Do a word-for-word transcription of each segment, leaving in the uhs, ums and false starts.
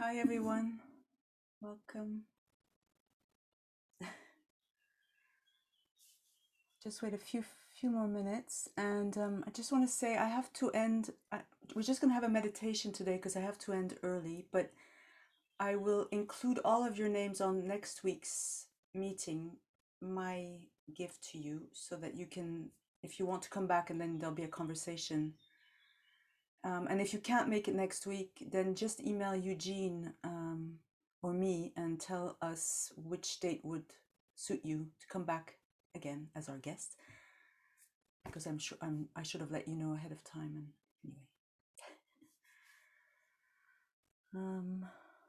Hi everyone, welcome. Just wait a few few more minutes, and um, I just want to say I have to end. I, we're just going to have a meditation today because I have to end early, but I will include all of your names on next week's meeting. My gift to you, so that you can, if you want to come back, and then there'll be a conversation. Um, and if you can't make it next week, then just email Eugene um, or me and tell us which date would suit you to come back again as our guest. Because I'm sure I'm, I should have let you know ahead of time. And anyway, um,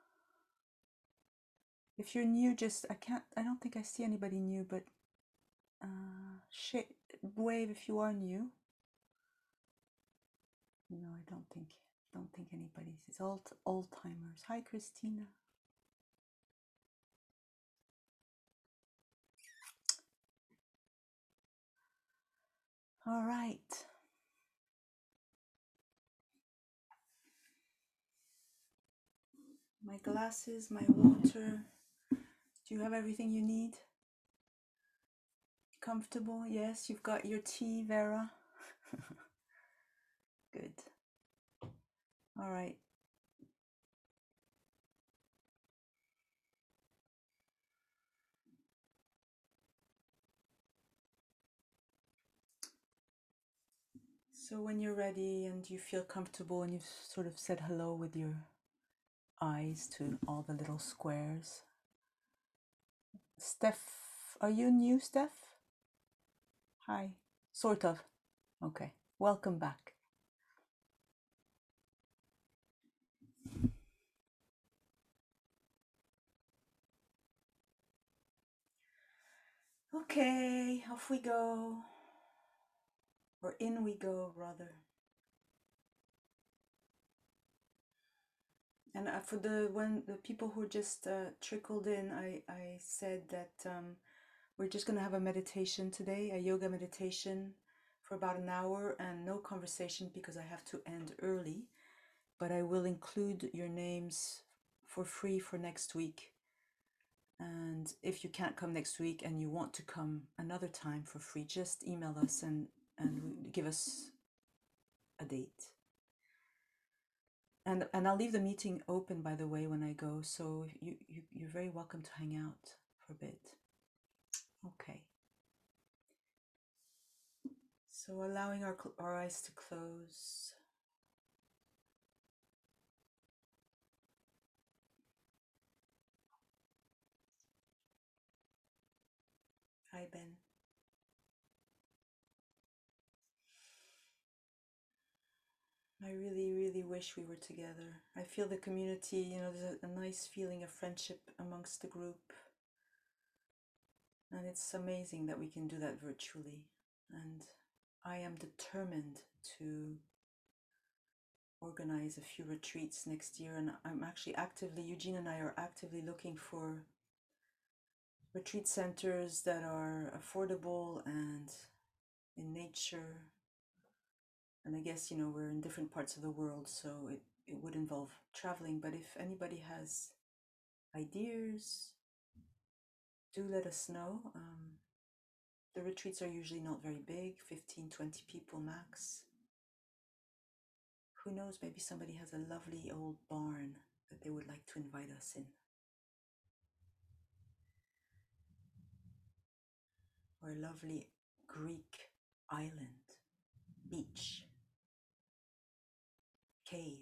if you're new, just I can't. I don't think I see anybody new, but uh, sh- wave if you are new. No, I don't think. Don't think anybody's. It's all old timers. Hi, Christina. All right. My glasses, my water. Do you have everything you need? Comfortable? Yes, you've got your tea, Vera. Good. All right. So when you're ready and you feel comfortable and you've sort of said hello with your eyes to all the little squares. Steph, are you new, Steph? Hi. Sort of. Okay. Welcome back. Okay, off we go. Or in we go, rather. And uh, for the when the people who just uh, trickled in, I, I said that um, we're just going to have a meditation today, a yoga meditation for about an hour, and no conversation because I have to end early. But I will include your names for free for next week. And if you can't come next week and you want to come another time for free, just email us and, and give us a date. And, and I'll leave the meeting open, by the way, when I go. So you, you, you're very welcome to hang out for a bit. Okay. So allowing our, our eyes to close. Hi, Ben. I really, really wish we were together. I feel the community, you know, there's a, a nice feeling of friendship amongst the group. And it's amazing that we can do that virtually. And I am determined to organize a few retreats next year. And I'm actually actively, Eugene and I are actively looking for retreat centers that are affordable and in nature. And I guess, you know, we're in different parts of the world, so it, it would involve traveling. But if anybody has ideas, do let us know. Um, the retreats are usually not very big, fifteen, twenty people max. Who knows, maybe somebody has a lovely old barn that they would like to invite us in. Or a lovely Greek island, beach, cave.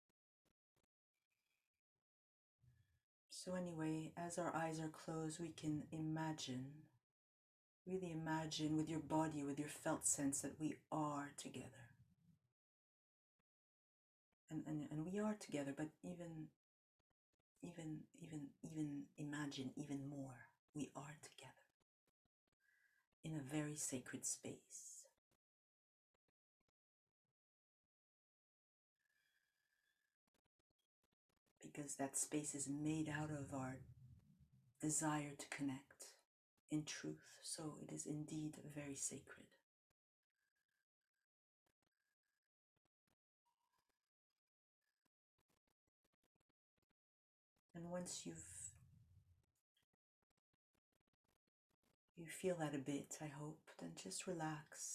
So anyway, as our eyes are closed, we can imagine, really imagine with your body, with your felt sense that we are together. And, and, and we are together, but even, even, even, even imagine even more, we are together in a very sacred space. Because that space is made out of our desire to connect in truth. So it is indeed very sacred. And once you've you feel that a bit, I hope, then just relax.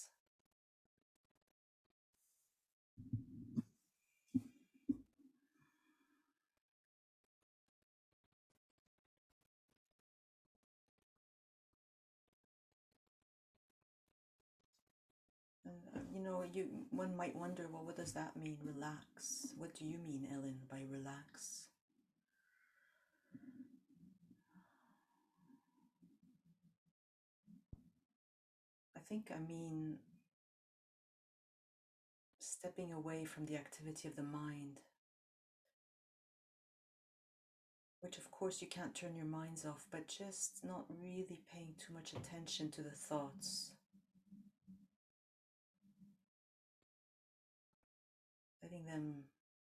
And, uh, you know, you one might wonder, well, what does that mean, relax? What do you mean, Ellen, by relax? I think I mean stepping away from the activity of the mind, which of course you can't turn your minds off, but just not really paying too much attention to the thoughts. Letting them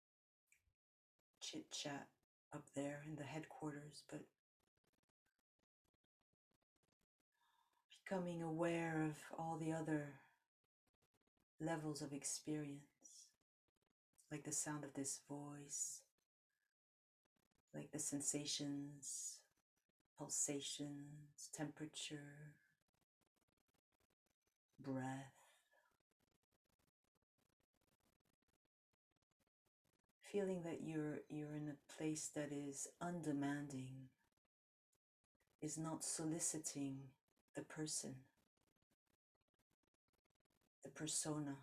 chit chat up there in the headquarters, but becoming aware of all the other levels of experience, like the sound of this voice, like the sensations, pulsations, temperature, breath. Feeling that you're you're in a place that is undemanding, is not soliciting the person, the persona.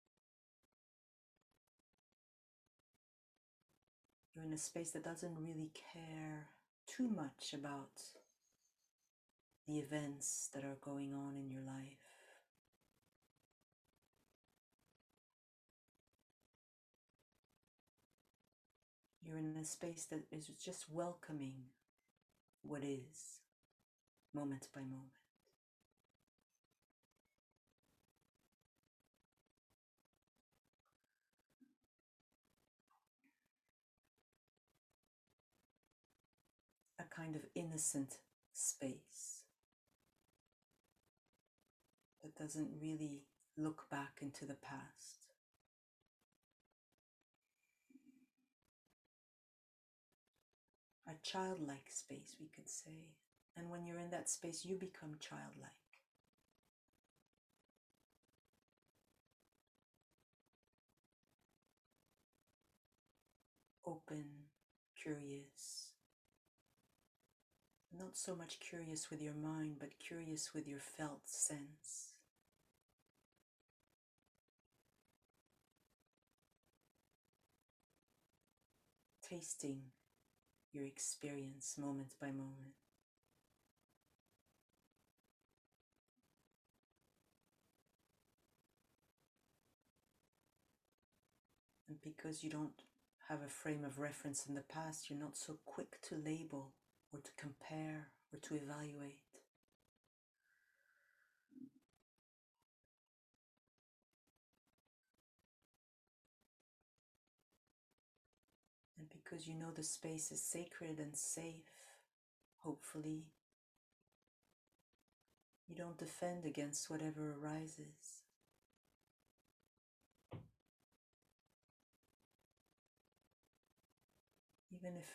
You're in a space that doesn't really care too much about the events that are going on in your life. You're in a space that is just welcoming what is, moment by moment. A kind of innocent space that doesn't really look back into the past. A childlike space, we could say. And when you're in that space, you become childlike. Open, curious. Not so much curious with your mind, but curious with your felt sense. Tasting your experience moment by moment. And because you don't have a frame of reference in the past, you're not so quick to label or to compare or to evaluate. And because you know the space is sacred and safe, hopefully, you don't defend against whatever arises. Even if,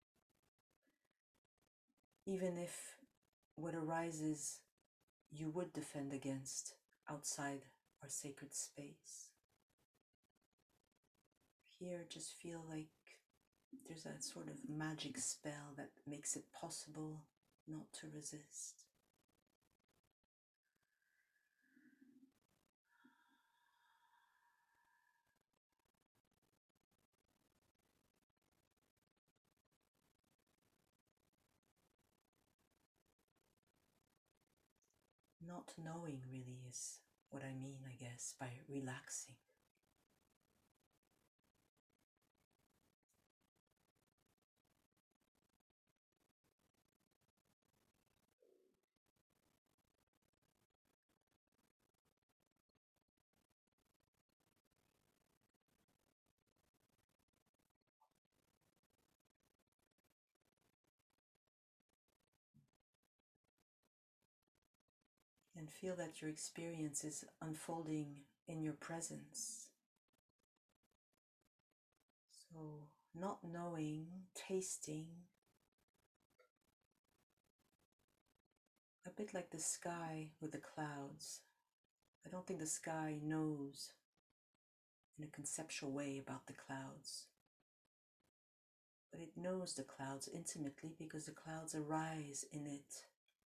even if what arises you would defend against outside our sacred space. Here, just feel like there's a sort of magic spell that makes it possible not to resist. Not knowing really is what I mean, I guess, by relaxing. And feel that your experience is unfolding in your presence. So, not knowing, tasting, a bit like the sky with the clouds. I don't think the sky knows in a conceptual way about the clouds, but it knows the clouds intimately because the clouds arise in it.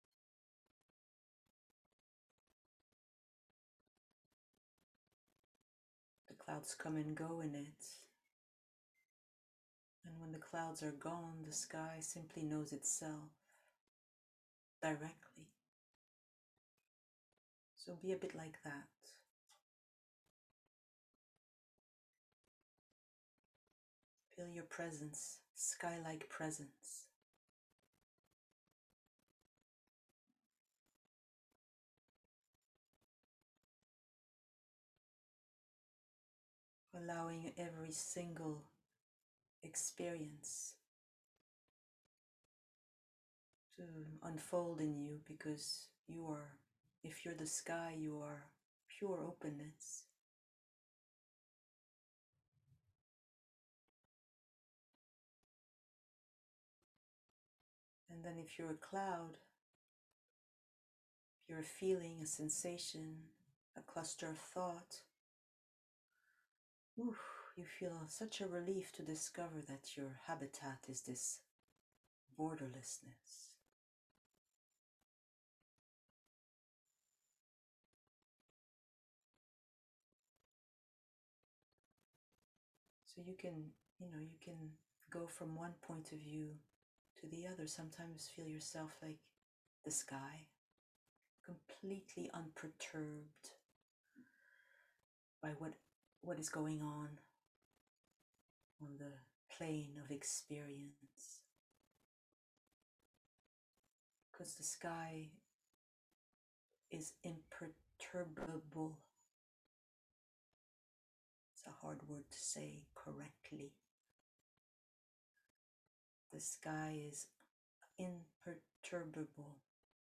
The clouds come and go in it. And when the clouds are gone, the sky simply knows itself directly. So be a bit like that. Feel your presence, sky-like presence. Allowing every single experience to unfold in you, because you are, if you're the sky, you are pure openness. And then if you're a cloud, if you're a feeling, a sensation, a cluster of thought, oof, you feel such a relief to discover that your habitat is this borderlessness. So you can, you know, you can go from one point of view to the other. Sometimes feel yourself like the sky, completely unperturbed by what, what is going on on the plane of experience. Because the sky is imperturbable. It's a hard word to say correctly. The sky is imperturbable.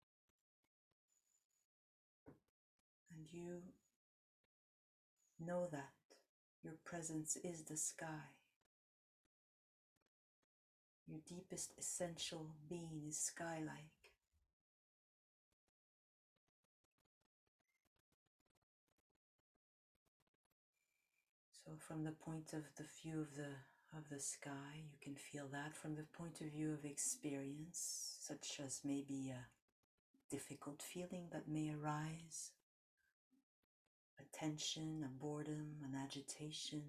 And you know that your presence is the sky. Your deepest essential being is sky-like. So from the point of the view of the of the sky, you can feel that. From the point of view of experience, such as maybe a difficult feeling that may arise, a tension, a boredom, an agitation,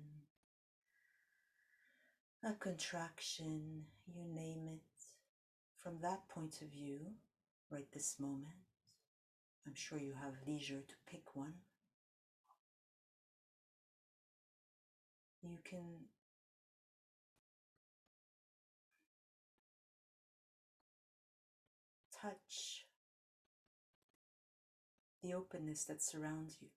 a contraction, you name it. From that point of view, right this moment, I'm sure you have leisure to pick one. You can touch the openness that surrounds you.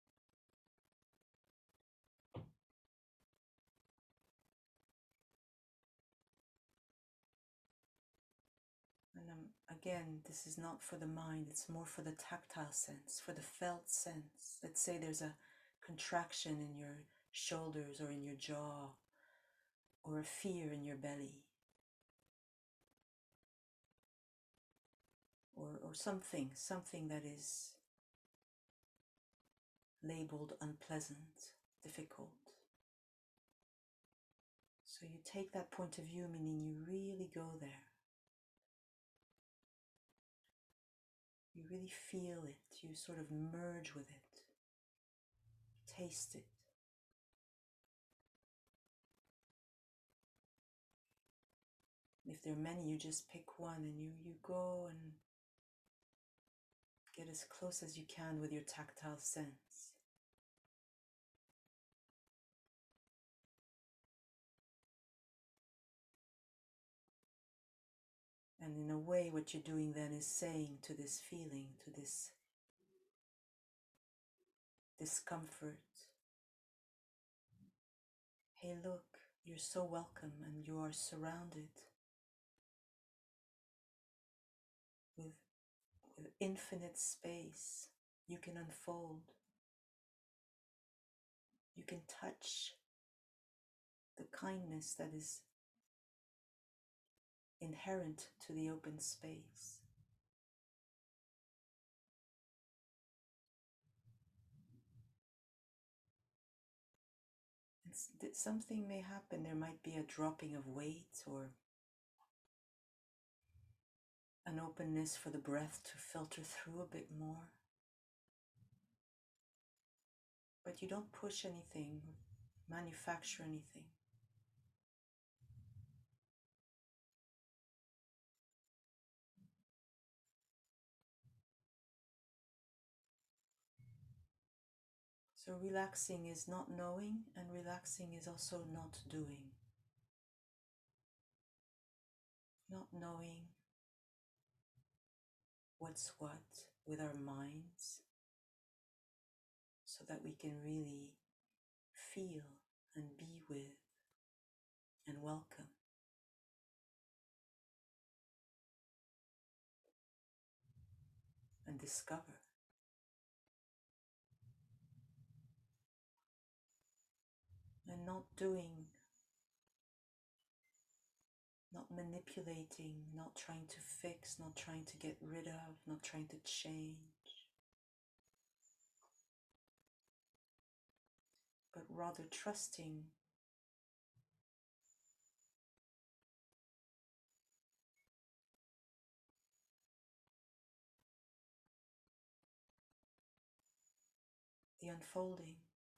And um, again, this is not for the mind, it's more for the tactile sense, for the felt sense. Let's say there's a contraction in your shoulders or in your jaw, or a fear in your belly, or, or something, something that is labeled unpleasant, difficult. So you take that point of view, meaning you really go there. You really feel it, you sort of merge with it, taste it. If there are many, you just pick one and you, you go and get as close as you can with your tactile sense. And in a way, what you're doing then is saying to this feeling, to this discomfort, hey, look, you're so welcome and you are surrounded with, with infinite space. You can unfold. You can touch the kindness that is inherent to the open space. it's, something may happen. There might be a dropping of weight or an openness for the breath to filter through a bit more. But you don't push anything, manufacture anything. So relaxing is not knowing, and relaxing is also not doing. Not knowing what's what with our minds, so that we can really feel and be with and welcome. And discover. And not doing, not manipulating, not trying to fix, not trying to get rid of, not trying to change, but rather trusting the unfolding.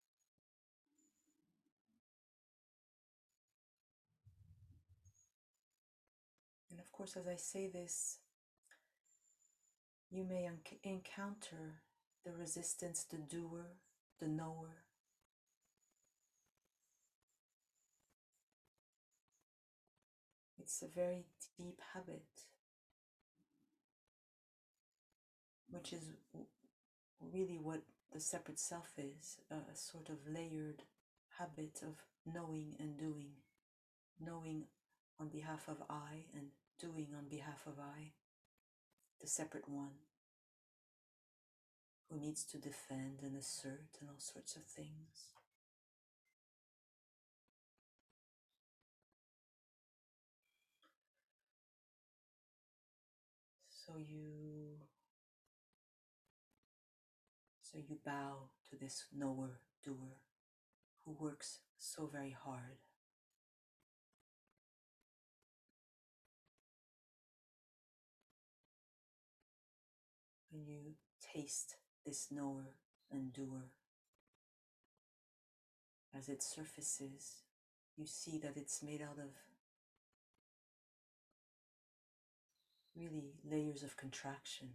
And of course, as I say this, you may un- encounter the resistance, the doer, the knower. It's a very deep habit, which is really what the separate self is, a sort of layered habit of knowing and doing, knowing on behalf of I and doing on behalf of I, the separate one who needs to defend and assert and all sorts of things. So you so you bow to this knower, doer, who works so very hard. And you taste this knower and doer. As it surfaces, you see that it's made out of really layers of contraction.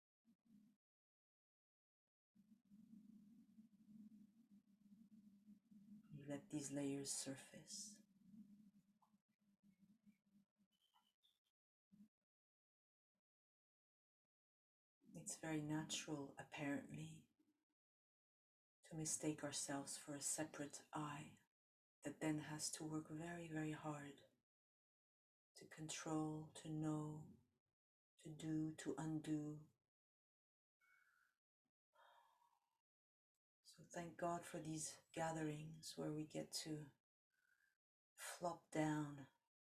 You let these layers surface. It's very natural, apparently, to mistake ourselves for a separate I that then has to work very, very hard to control, to know, to do, to undo. So thank God for these gatherings where we get to flop down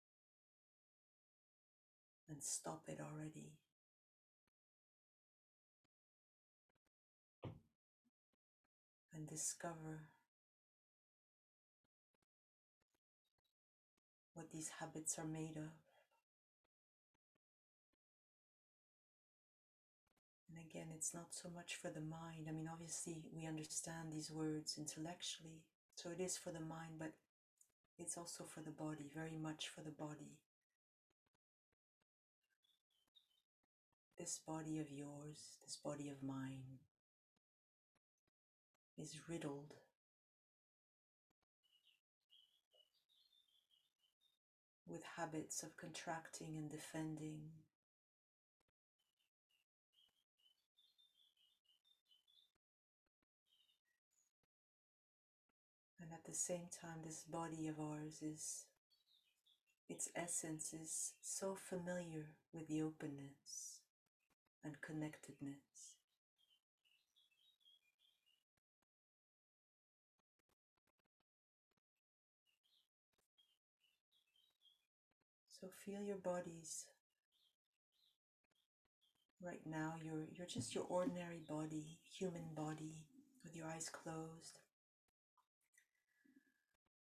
and stop it already. And discover what these habits are made of. And again, it's not so much for the mind. I mean, obviously, we understand these words intellectually, so it is for the mind, but it's also for the body, very much for the body. This body of yours, this body of mine, is riddled with habits of contracting and defending. And at the same time, this body of ours is, its essence is so familiar with the openness and connectedness. So feel your bodies. Right now, you're, you're just your ordinary body, human body, with your eyes closed.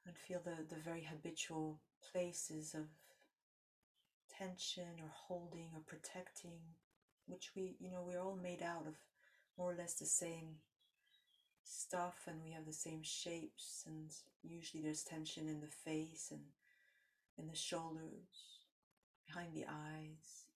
And feel the, the very habitual places of tension or holding or protecting, which we, you know, we're all made out of more or less the same stuff, and we have the same shapes, and usually there's tension in the face and in the shoulders, behind the eyes.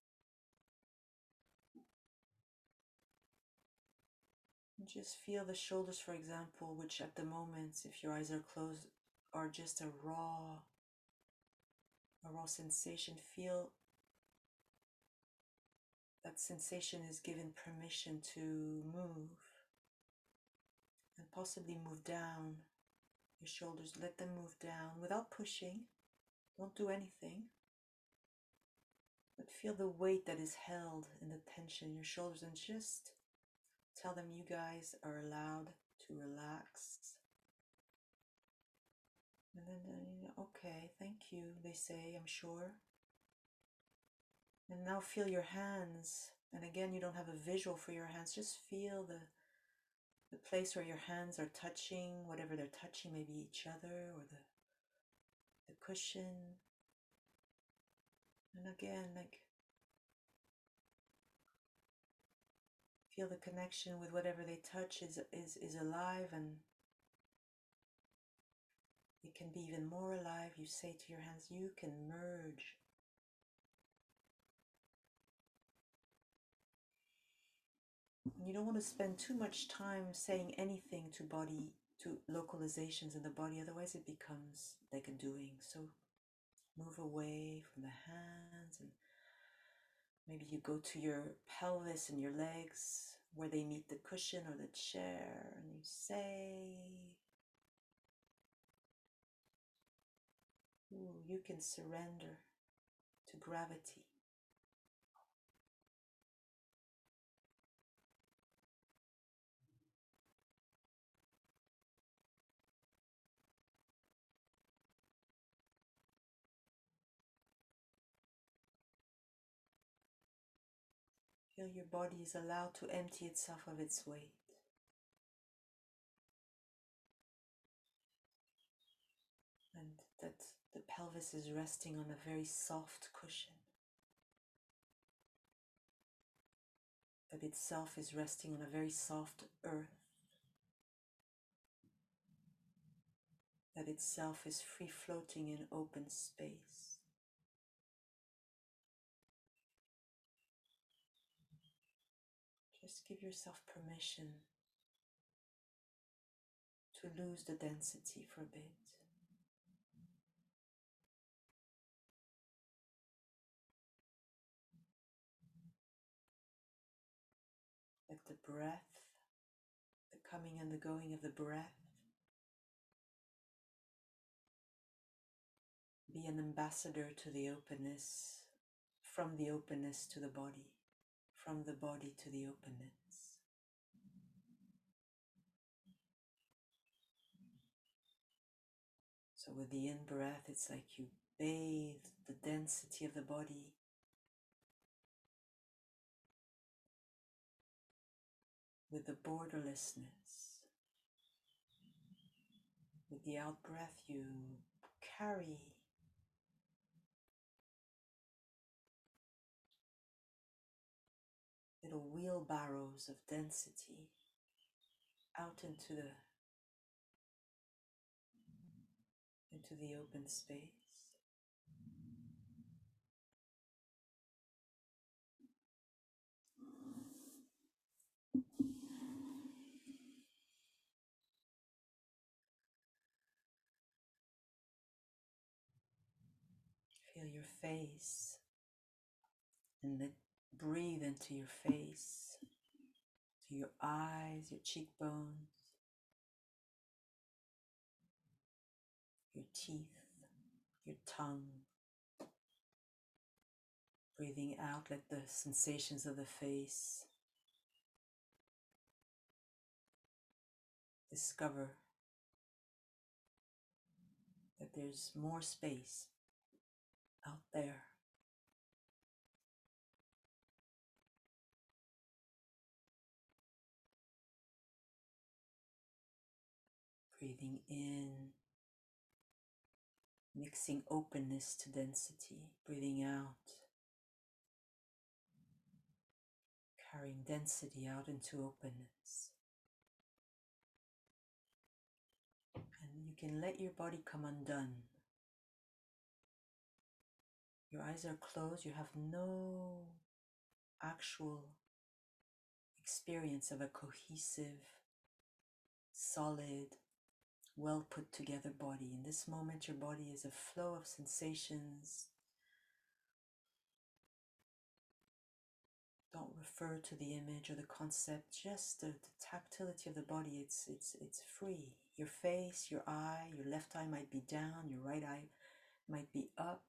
And just feel the shoulders, for example, which at the moment, if your eyes are closed, are just a raw, a raw sensation. Feel that sensation is given permission to move, and possibly move down your shoulders. Let them move down without pushing. Don't do anything. But feel the weight that is held in the tension in your shoulders, and just tell them you guys are allowed to relax. And then, then okay, thank you, they say, I'm sure. And now feel your hands. And again, you don't have a visual for your hands. Just feel the, the place where your hands are touching, whatever they're touching, maybe each other or the, the cushion. And again, like, feel the connection with whatever they touch is, is, is alive, and it can be even more alive. You say to your hands, you can merge. You don't want to spend too much time saying anything to body, to localizations in the body, otherwise it becomes like a doing. So move away from the hands, and maybe you go to your pelvis and your legs where they meet the cushion or the chair, and you say, ooh, you can surrender to gravity. Feel your body is allowed to empty itself of its weight. And that the pelvis is resting on a very soft cushion. That itself is resting on a very soft earth. That itself is free floating in open space. Just give yourself permission to lose the density for a bit. Let the breath, the coming and the going of the breath, be an ambassador to the openness, from the openness to the body, from the body to the openness. So with the in-breath, it's like you bathe the density of the body with the borderlessness. With the out-breath, you carry little wheelbarrows of density out into the into the open space. Feel your face, and let breathe into your face, to your eyes, your cheekbones, your teeth, your tongue. Breathing out, let the sensations of the face discover that there's more space out there. Breathing in mixing openness to density, breathing out, carrying density out into openness. And you can let your body come undone. Your eyes are closed, you have no actual experience of a cohesive, solid, well put together body. In this moment, your body is a flow of sensations. Don't refer to the image or the concept, just the, the tactility of the body. It's, it's, it's free. Your face, your eye, your left eye might be down, your right eye might be up.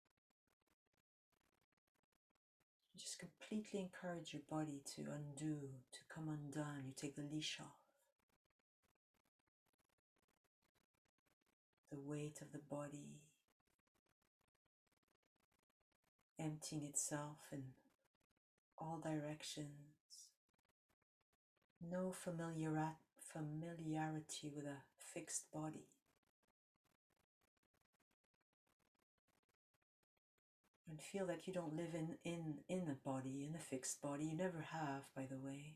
Just completely encourage your body to undo, to come undone. You take the leash off. The weight of the body emptying itself in all directions. No familiar, familiarity with a fixed body. And feel that you don't live in, in, in a body, in a fixed body. You never have, by the way.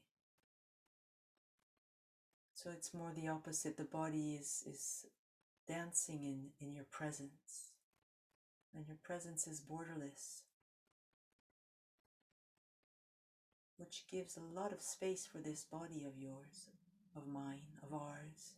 So it's more the opposite. The body is, is dancing in, in your presence. And your presence is borderless, which gives a lot of space for this body of yours, of mine, of ours.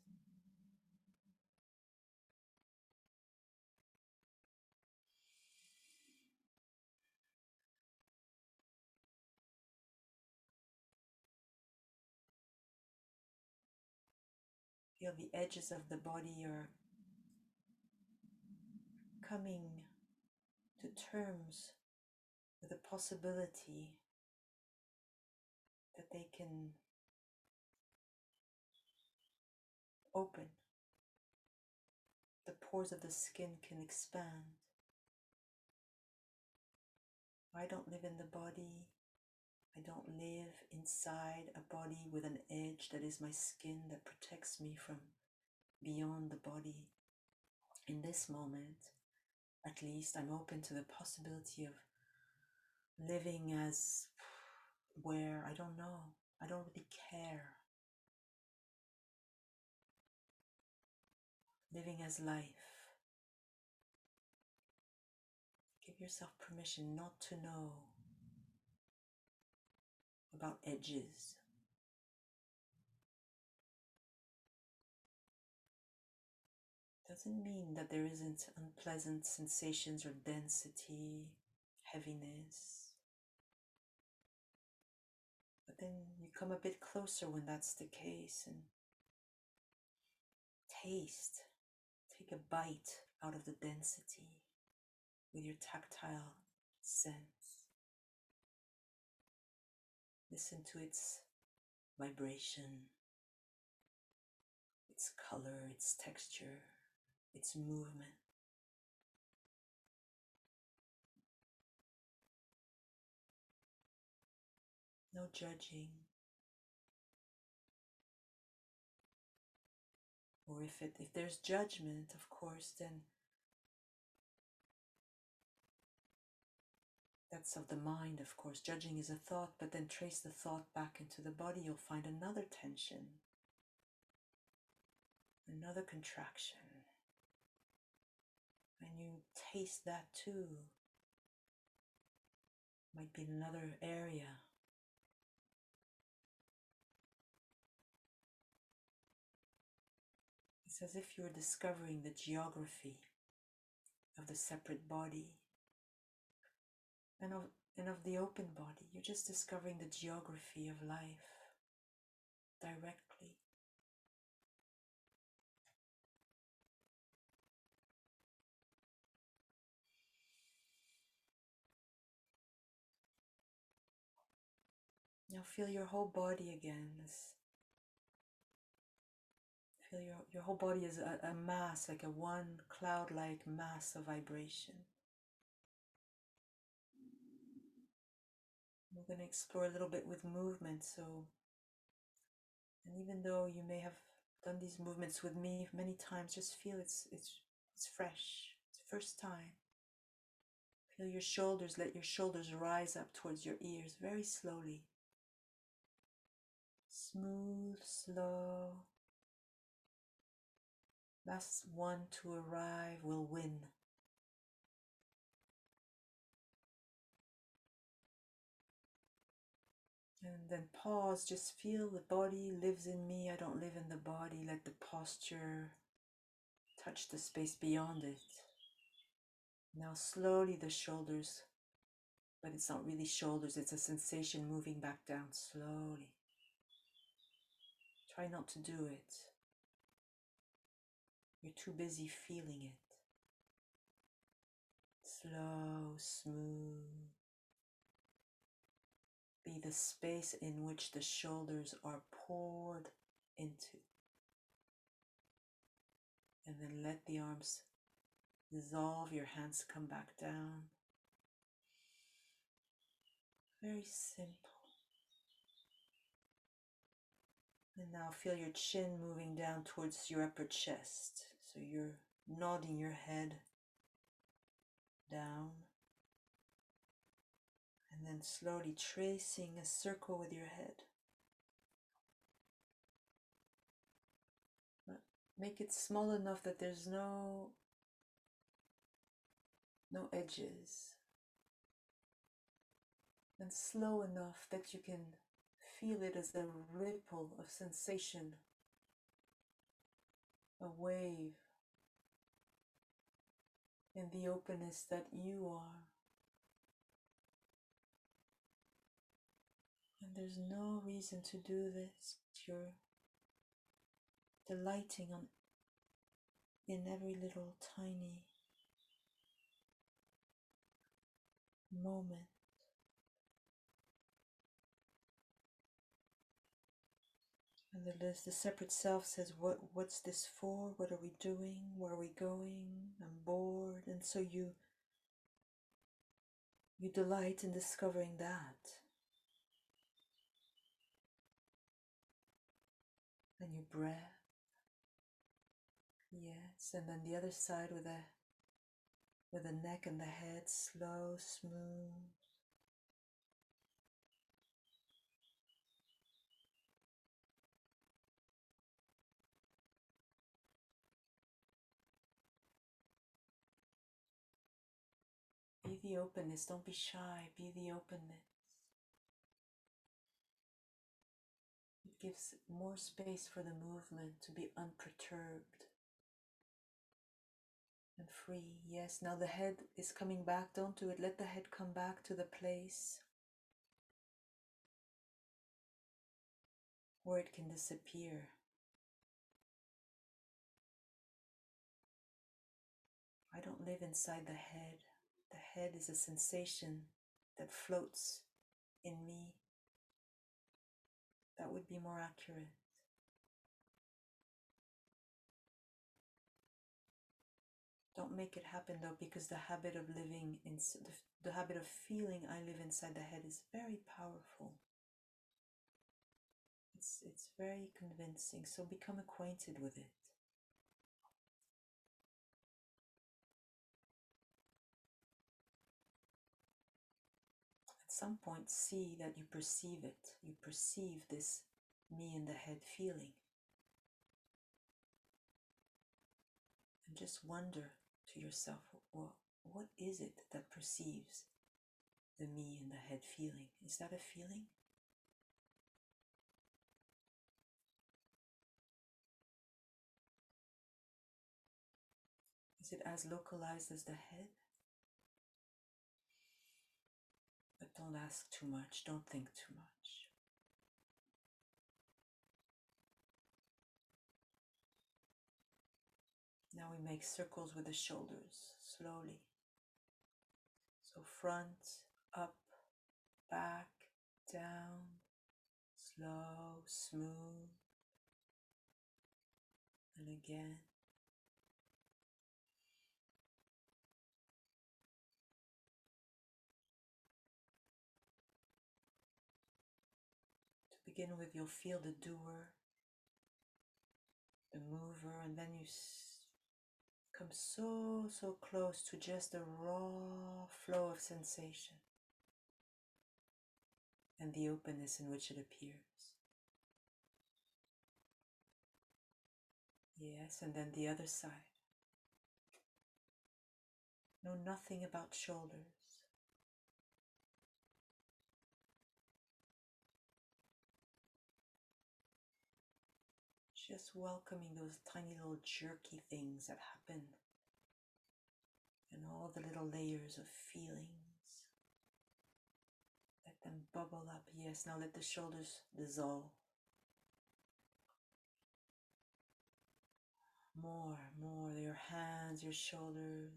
Feel the edges of the body are coming to terms with the possibility that they can open. The pores of the skin can expand. I don't live in the body. I don't live inside a body with an edge that is my skin that protects me from beyond the body. In this moment, at least, I'm open to the possibility of living as where, I don't know, I don't really care. Living as life. Give yourself permission not to know about edges. Doesn't mean that there isn't unpleasant sensations or density, heaviness. But then you come a bit closer when that's the case and taste. Take a bite out of the density with your tactile sense. Listen to its vibration, its color, its texture, its movement. No judging. Or if it if there's judgment, of course, then that's of the mind, of course. Judging is a thought, but then trace the thought back into the body, you'll find another tension, another contraction. And you taste that too. Might be in another area. It's as if you're discovering the geography of the separate body and of, and of the open body. You're just discovering the geography of life directly. Now feel your whole body again. This, feel your, your whole body is a, a mass, like a one cloud-like mass of vibration. We're going to explore a little bit with movement. So, and even though you may have done these movements with me many times, just feel it's it's it's fresh. It's First time. Feel your shoulders, let your shoulders rise up towards your ears very slowly. Smooth, slow. Last one to arrive will win. And then pause, just feel the body lives in me, I don't live in the body. Let the posture touch the space beyond it. Now slowly the shoulders, but it's not really shoulders, it's a sensation moving back down slowly. Try not to do it. You're too busy feeling it. Slow, smooth. Be the space in which the shoulders are poured into. And then let the arms dissolve, your hands come back down. Very simple. And now feel your chin moving down towards your upper chest. So you're nodding your head down. And then slowly tracing a circle with your head. But make it small enough that there's no, no edges. And slow enough that you can feel it as a ripple of sensation, a wave in the openness that you are. And there's no reason to do this. You're delighting on in every little tiny moment. And the, the separate self says, what, what's this for? What are we doing? Where are we going? I'm bored. And so you, you delight in discovering that. And your breath. Yes. And then the other side with the, with the neck and the head, slow, smooth. Be the openness, don't be shy, be the openness. It gives more space for the movement to be unperturbed and free. Yes, now the head is coming back, don't do it, let the head come back to the place where it can disappear. I don't live inside the head. The head is a sensation that floats in me. That would be more accurate. Don't make it happen though, because the habit of living in the, the habit of feeling I live inside the head is very powerful. It's it's very convincing. So become acquainted with it. At some point, see that you perceive it. You perceive this me in the head feeling. And just wonder to yourself, well, what is it that perceives the me in the head feeling? Is that a feeling? Is it as localized as the head? But don't ask too much, don't think too much. Now we make circles with the shoulders, slowly. So front, up, back, down, slow, smooth. And again. To begin with, you'll feel the doer, the mover, and then you Come so, so close to just the raw flow of sensation and the openness in which it appears. Yes, and then the other side. Know nothing about shoulders. Just welcoming those tiny little jerky things that happen and all the little layers of feelings. Let them bubble up. Yes, now let the shoulders dissolve. More, more, your hands, your shoulders.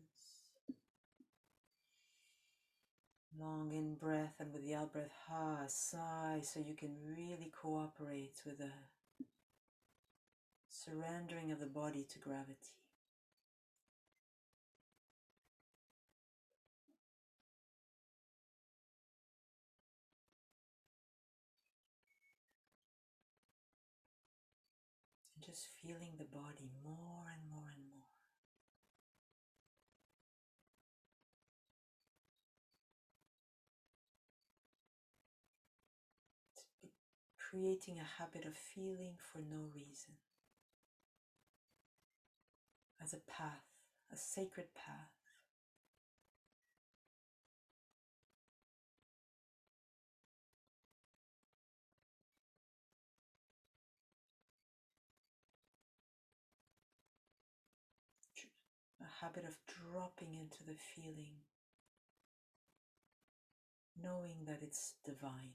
Long in breath, and with the out breath, ha, sigh, so you can really cooperate with the surrendering of the body to gravity. And just feeling the body more and more and more. Creating a habit of feeling for no reason. As a path, a sacred path. A habit of dropping into the feeling, knowing that it's divine.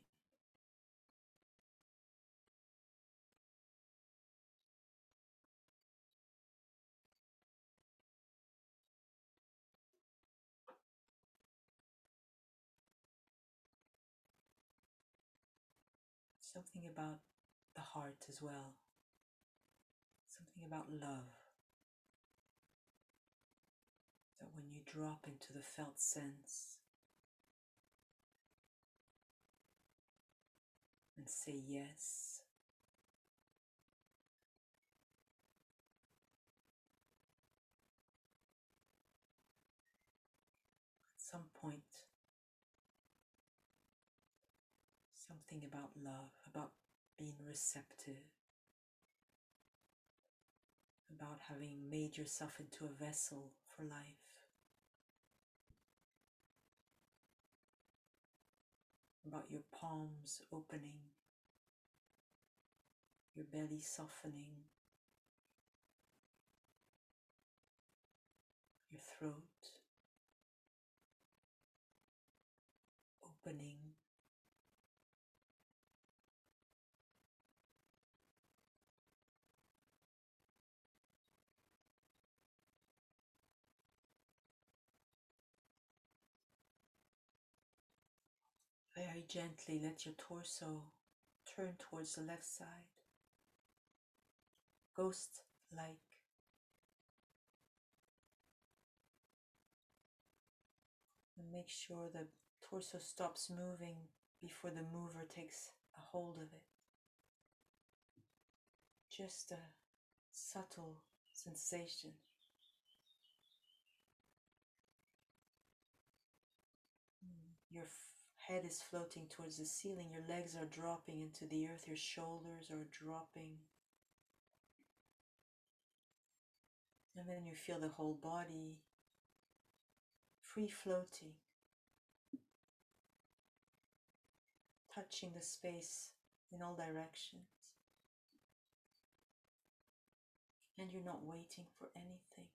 Something about the heart as well. Something about love. That when you drop into the felt sense and say yes, at some point, something about love, about being receptive, about having made yourself into a vessel for life. About your palms opening, your belly softening, your throat opening. Very gently let your torso turn towards the left side, ghost-like. And make sure the torso stops moving before the mover takes a hold of it. Just a subtle sensation. Your head is floating towards the ceiling, your legs are dropping into the earth, your shoulders are dropping. And then you feel the whole body free floating, touching the space in all directions. And you're not waiting for anything.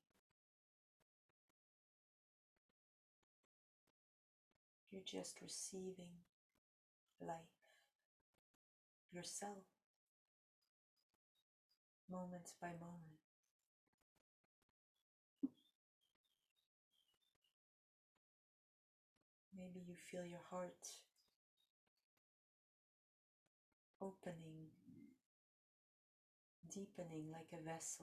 You're just receiving life, yourself, moment by moment. Maybe you feel your heart opening, deepening like a vessel.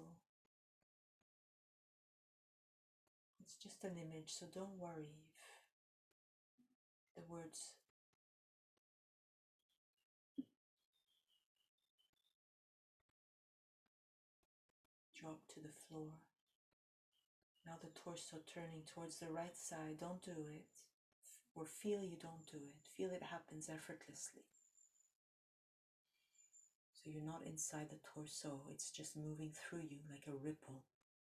It's just an image, so don't worry if the words drop to the floor. Now the torso turning towards the right side. Don't do it. Or feel you don't do it. Feel it happens effortlessly. So you're not inside the torso. It's just moving through you like a ripple.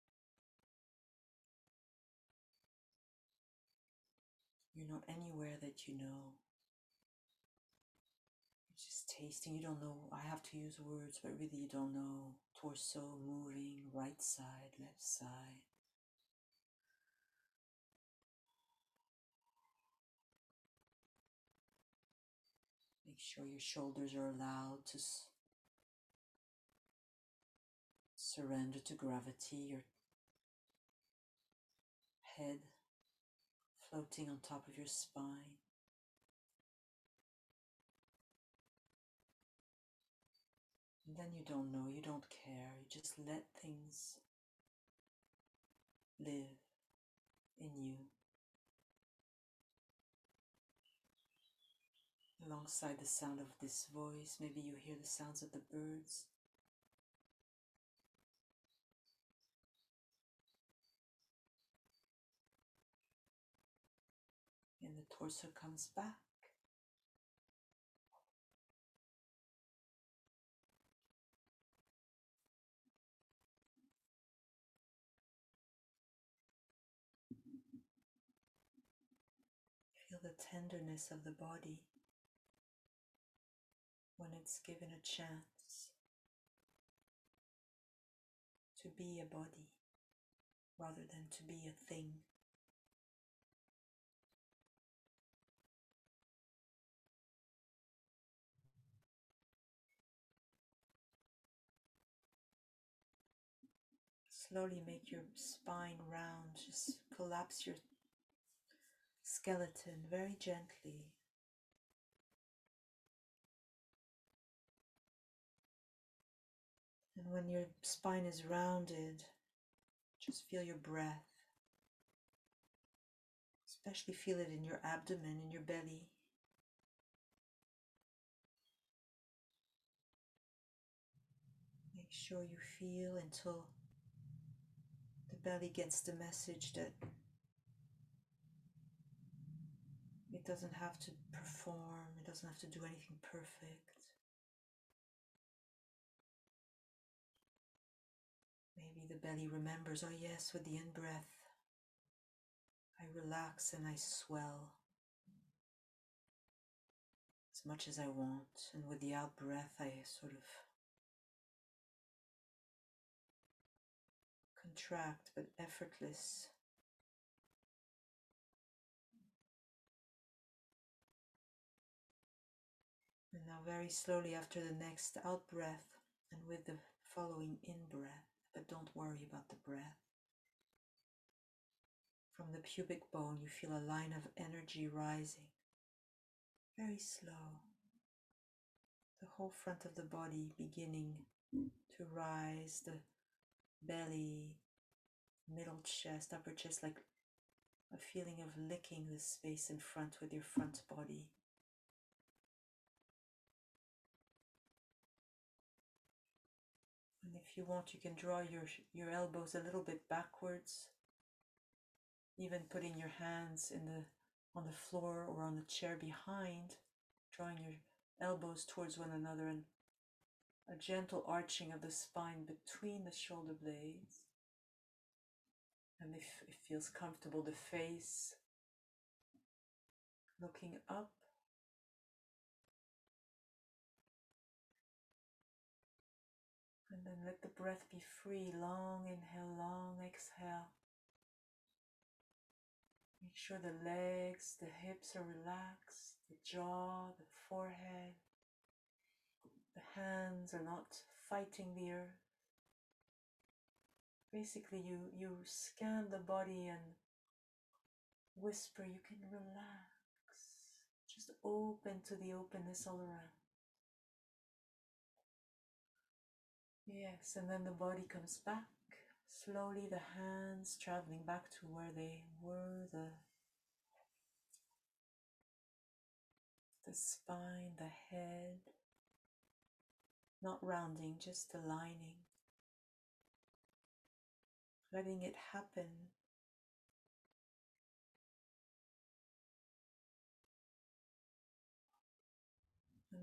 You're not anywhere that you know. You're just tasting. You don't know. I have to use words, but really you don't know. Torso moving, right side, left side. Make sure your shoulders are allowed to s surrender to gravity. Your head floating on top of your spine. And then you don't know, you don't care. You just let things live in you. Alongside the sound of this voice, maybe you hear the sounds of the birds. And the torso comes back. Feel the tenderness of the body when it's given a chance to be a body rather than to be a thing. Slowly make your spine round, just collapse your skeleton very gently. And when your spine is rounded, just feel your breath. Especially feel it in your abdomen, in your belly. Make sure you feel until the belly gets the message that it doesn't have to perform, it doesn't have to do anything perfect. Maybe the belly remembers, oh yes, with the in-breath, I relax and I swell as much as I want. And with the out-breath, I sort of contract, but effortless. And now very slowly after the next out-breath and with the following in-breath, but don't worry about the breath. From the pubic bone, you feel a line of energy rising. Very slow. The whole front of the body beginning to rise, the belly, middle chest, upper chest, like a feeling of licking the space in front with your front body. And if you want, you can draw your, your elbows a little bit backwards, even putting your hands in the, on the floor or on the chair behind, drawing your elbows towards one another and a gentle arching of the spine between the shoulder blades. And if it feels comfortable, the face looking up. And then let the breath be free. Long inhale, long exhale. Make sure the legs, the hips are relaxed, the jaw, the forehead. The hands are not fighting the earth. Basically, you, you scan the body and whisper, you can relax. Just open to the openness all around. Yes, and then the body comes back. Slowly the hands traveling back to where they were, the, the spine, the head. Not rounding, just aligning. Letting it happen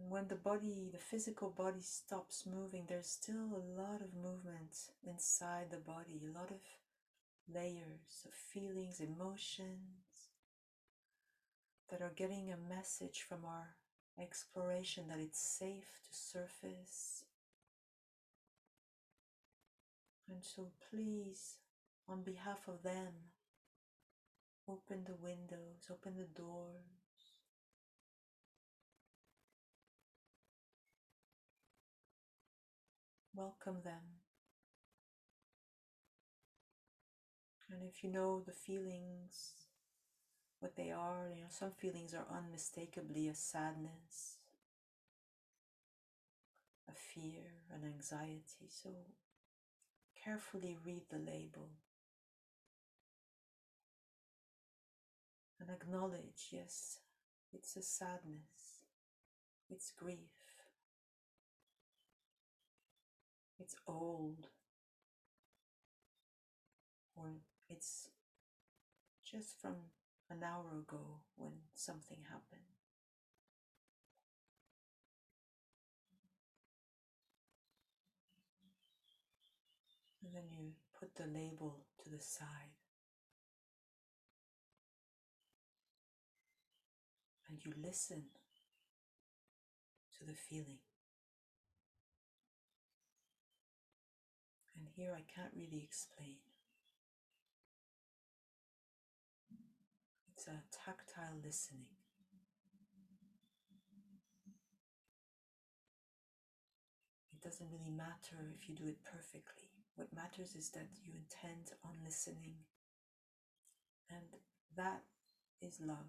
And when the body, the physical body stops moving, there's still a lot of movement inside the body, a lot of layers of feelings, emotions that are getting a message from our exploration that it's safe to surface. And so please, on behalf of them, open the windows, open the doors. Welcome them. And if you know the feelings, what they are, you know, some feelings are unmistakably a sadness, a fear, an anxiety. So carefully read the label and acknowledge, yes, it's a sadness, it's grief, it's old, or it's just from an hour ago when something happened. And then you put the label to the side and you listen to the feeling. And here I can't really explain. It's a tactile listening. It doesn't really matter if you do it perfectly. What matters is that you intend on listening. And that is love.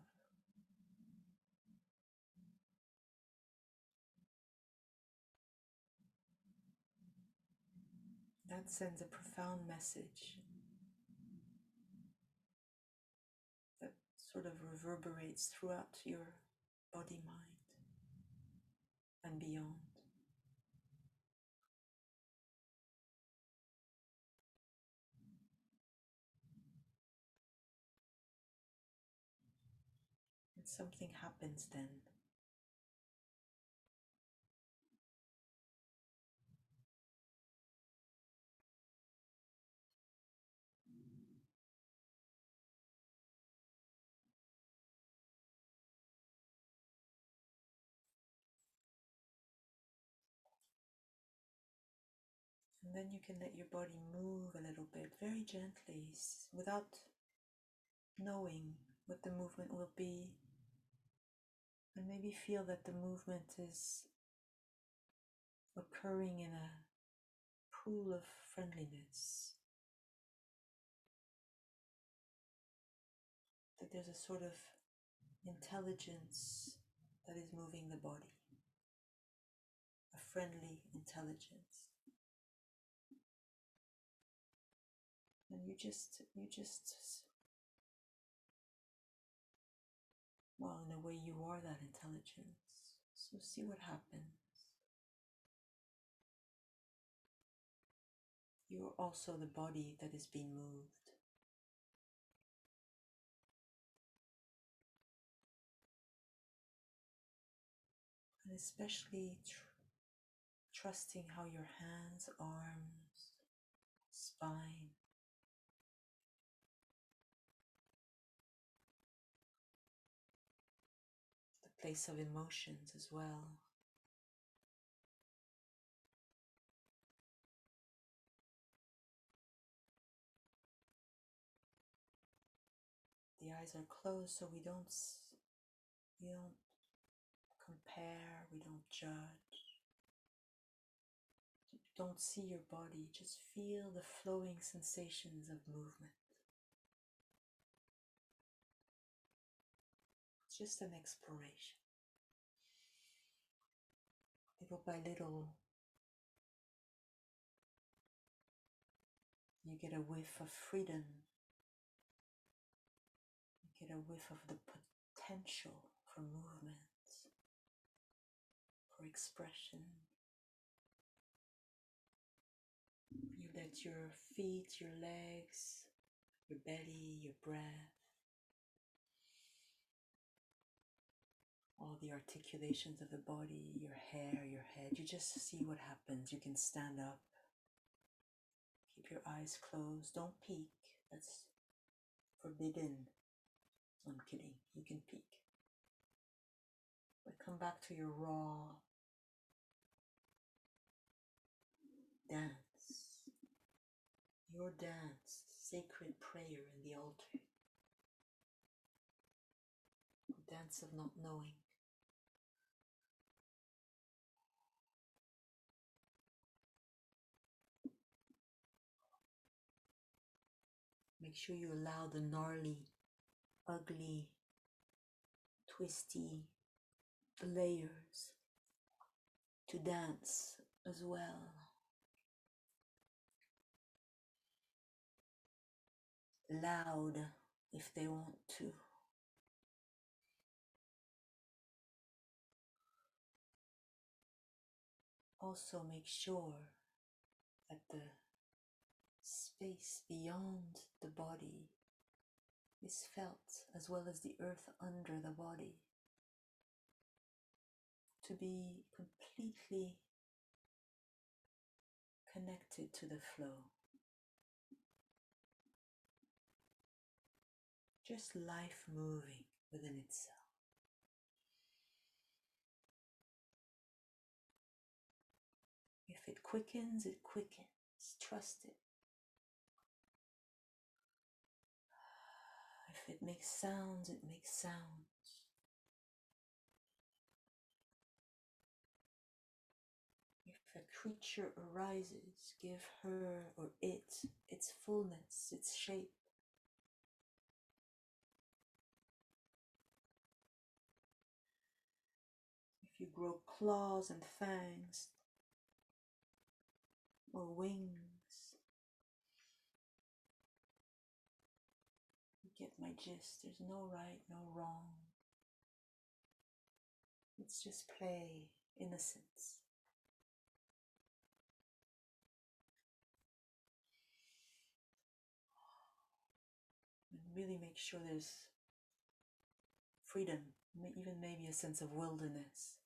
That sends a profound message that sort of reverberates throughout your body, mind, and beyond. And something happens then. And then you can let your body move a little bit, very gently, without knowing what the movement will be. And maybe feel that the movement is occurring in a pool of friendliness. That there's a sort of intelligence that is moving the body. A friendly intelligence. And you just, you just, well, in a way you are that intelligence. So see what happens. You're also the body that is being moved. And especially tr- trusting how your hands, arms, spine, the place of emotions as well. The eyes are closed so we don't, we don't compare, we don't judge. Don't see your body, just feel the flowing sensations of movement. It's just an exploration. Little by little, you get a whiff of freedom. You get a whiff of the potential for movement, for expression. You let your feet, your legs, your belly, your breath, all the articulations of the body, your hair, your head. You just see what happens. You can stand up. Keep your eyes closed. Don't peek. That's forbidden. I'm kidding. You can peek. But come back to your raw dance. Your dance. Sacred prayer in the altar. Dance of not knowing. Make sure you allow the gnarly, ugly, twisty layers to dance as well. Loud if they want to. Also make sure that the space beyond the body is felt, as well as the earth under the body, to be completely connected to the flow. Just life moving within itself. If it quickens, it quickens. Trust it. If it makes sounds, it makes sounds. If a creature arises, give her or it its fullness, its shape. If you grow claws and fangs or wings, you get my gist. There's no right, no wrong. It's just play, innocence. And really make sure there's freedom, even maybe a sense of wilderness.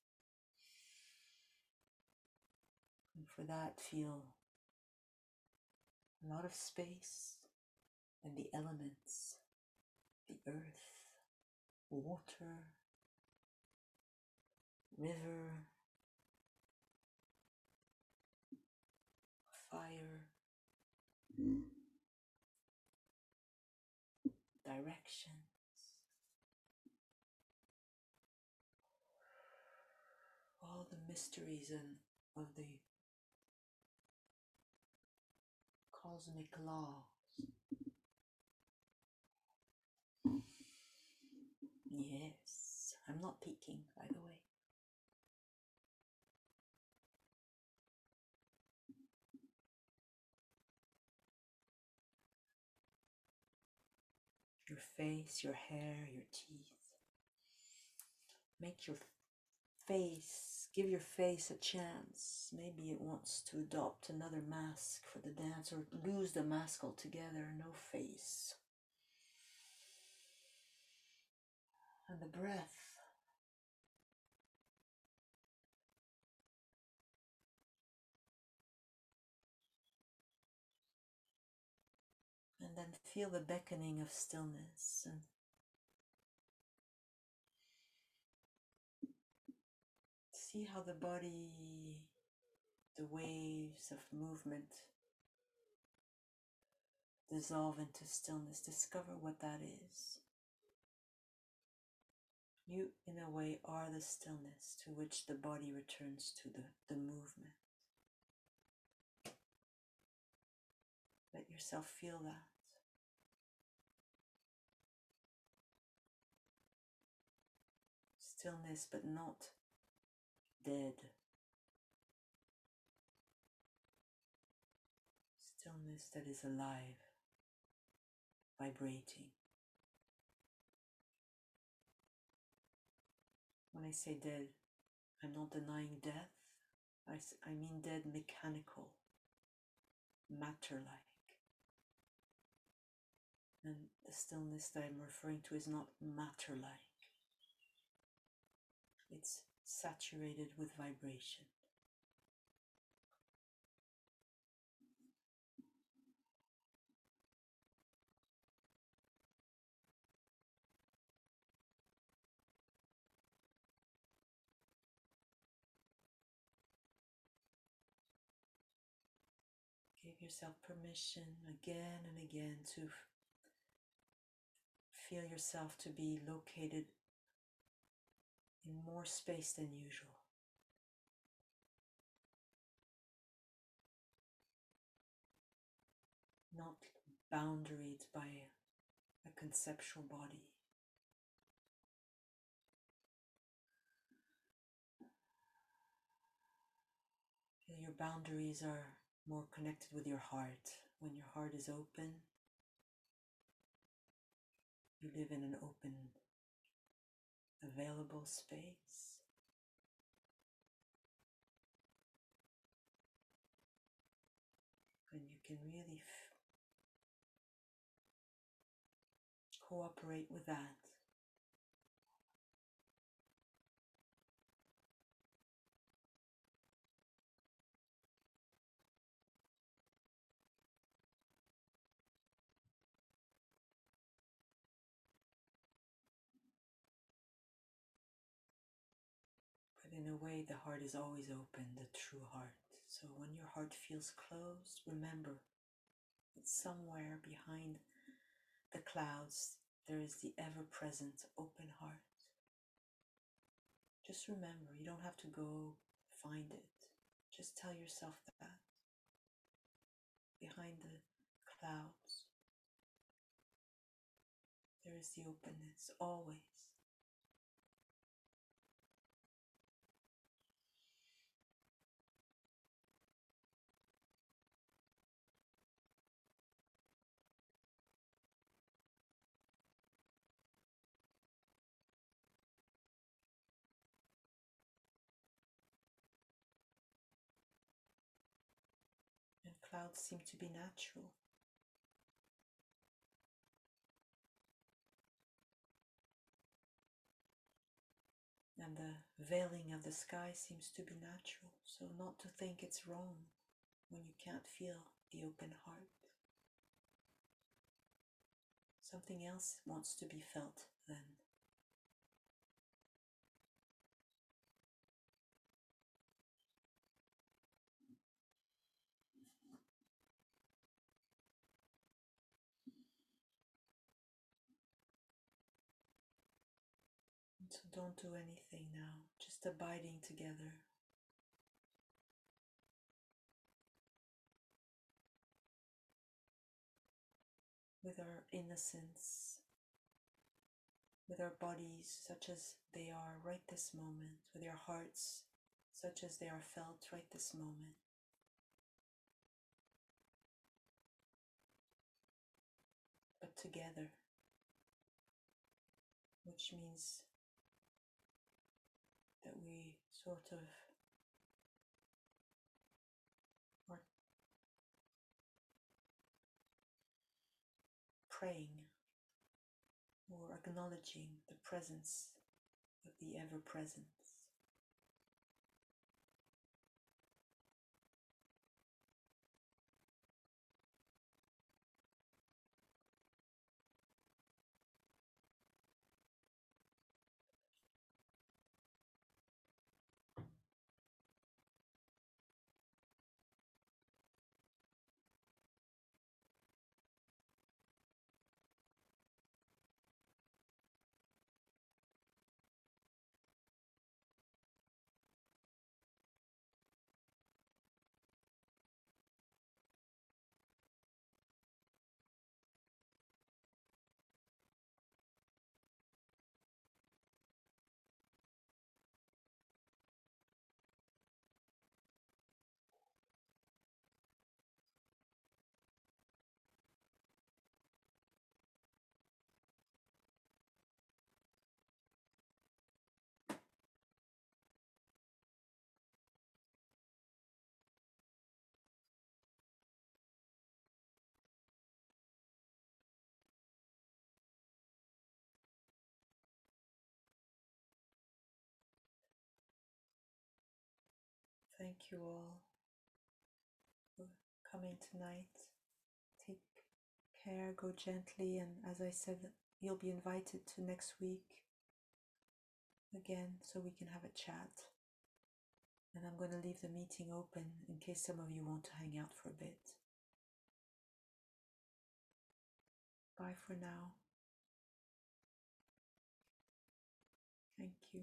And for that, feel a lot of space and the elements, the earth, water, river, fire, directions. All the mysteries and of the cosmic laws. Yes, I'm not peeking, by the way. Your face, your hair, your teeth. Make your face, give your face a chance. Maybe it wants to adopt another mask for the dance, or lose the mask altogether, no face. And the breath. And then feel the beckoning of stillness, and see how the body, the waves of movement dissolve into stillness. Discover what that is. You, in a way, are the stillness to which the body returns to the, the movement. Let yourself feel that. Stillness, but not dead. Stillness that is alive, vibrating. When I say dead, I'm not denying death. I, I mean dead mechanical, matter-like. And the stillness that I'm referring to is not matter-like. It's saturated with vibration. Give yourself permission again and again to feel yourself to be located in more space than usual. Not boundaried by a conceptual body. Feel your boundaries are more connected with your heart. When your heart is open, you live in an open, available space. And you can really f- cooperate with that. But in a way, the heart is always open, the true heart. So when your heart feels closed, remember that somewhere behind the clouds, there is the ever-present open heart. Just remember, you don't have to go find it. Just tell yourself that. Behind the clouds, there is the openness, always. And clouds seem to be natural. And the veiling of the sky seems to be natural. So not to think it's wrong when you can't feel the open heart. Something else wants to be felt then. So don't do anything now, just abiding together. With our innocence, with our bodies such as they are right this moment, with our hearts such as they are felt right this moment. But together, which means that we sort of are praying or acknowledging the presence of the ever-presence. thank you all for coming tonight. Take care, go gently, and as I said, you'll be invited to next week again so we can have a chat. And I'm going to leave the meeting open in case some of you want to hang out for a bit. Bye for now. Thank you.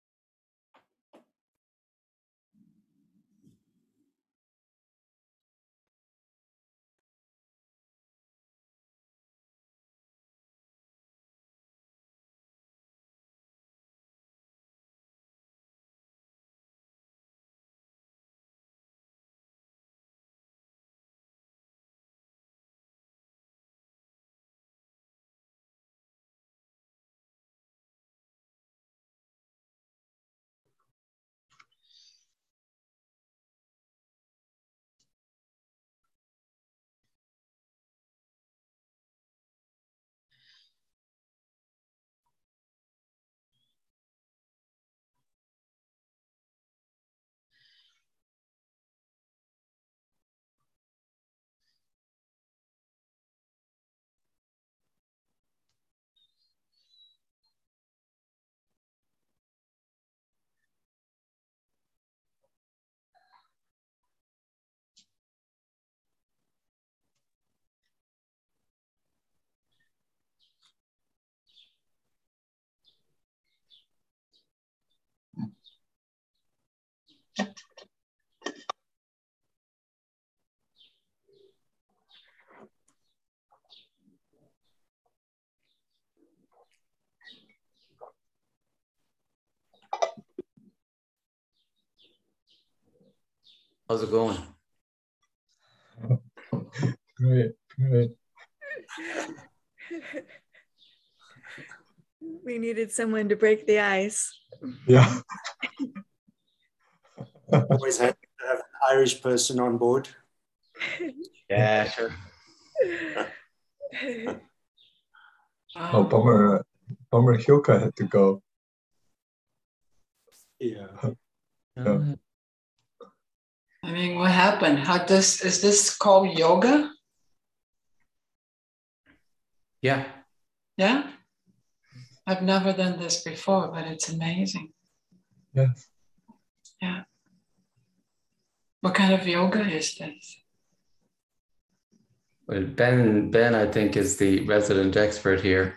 How's it going? Great, great. We needed someone to break the ice. Yeah. Always happy to have an Irish person on board. Yeah, sure. Oh, bummer, bummer. Hilka had to go. Yeah. Yeah. I mean, what happened? How does is this called yoga? Yeah. Yeah. I've never done this before, but it's amazing. Yes. Yeah. What kind of yoga is this? Well, Ben, Ben, I think, is the resident expert here.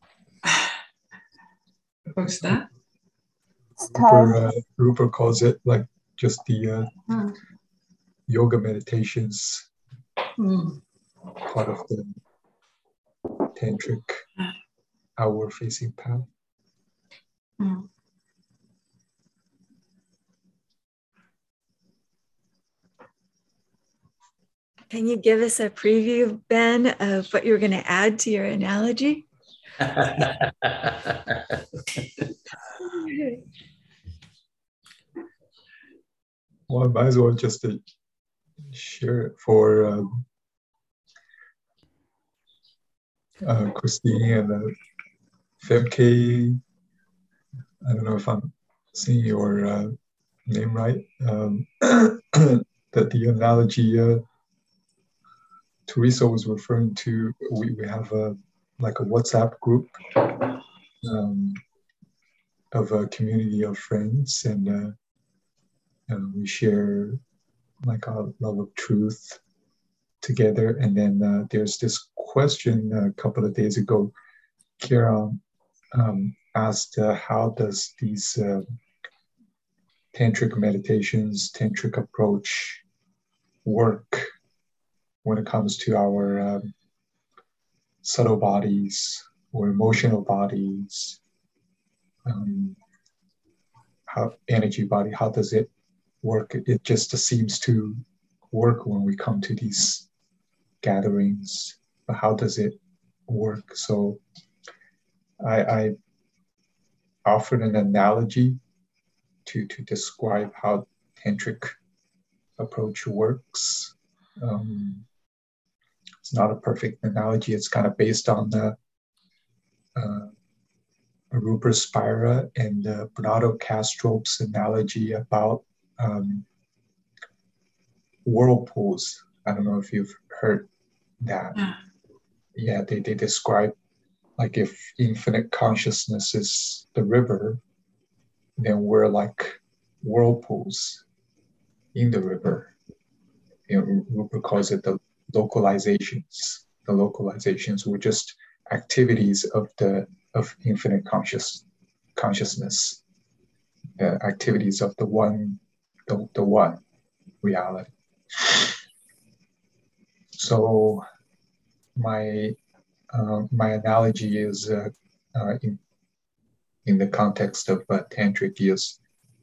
Who's that? Rupert, uh, Rupert calls it like just the uh, Hmm. yoga meditations, Hmm. part of the tantric outward facing path. Hmm. Can you give us a preview, Ben, of what you're going to add to your analogy? Well, I might as well just uh, share it for um, uh, Christine and uh, Femke. I don't know if I'm saying your uh, name right. Um, that the analogy uh, Teresa was referring to, we, we have a like a WhatsApp group um, of a community of friends, and uh, and we share like our love of truth together. And then uh, there's this question a couple of days ago, Kira um, asked uh, how does these uh, tantric meditations, tantric approach work when it comes to our um, subtle bodies or emotional bodies, um, how energy body, how does it work? It just seems to work when we come to these gatherings, but how does it work? So I, I offered an analogy to, to describe how tantric approach works. Um, it's not a perfect analogy. It's kind of based on the uh, Rupert Spira and uh, Bernardo Castrope's analogy about um, whirlpools. I don't know if you've heard that. Yeah. Yeah, they, they describe like if infinite consciousness is the river, then we're like whirlpools in the river. You know, Rupert calls it the localizations. The localizations were just activities of the of infinite conscious consciousness, uh, activities of the one, the, the one reality. So my uh, my analogy is uh, uh, in in the context of uh, tantric is,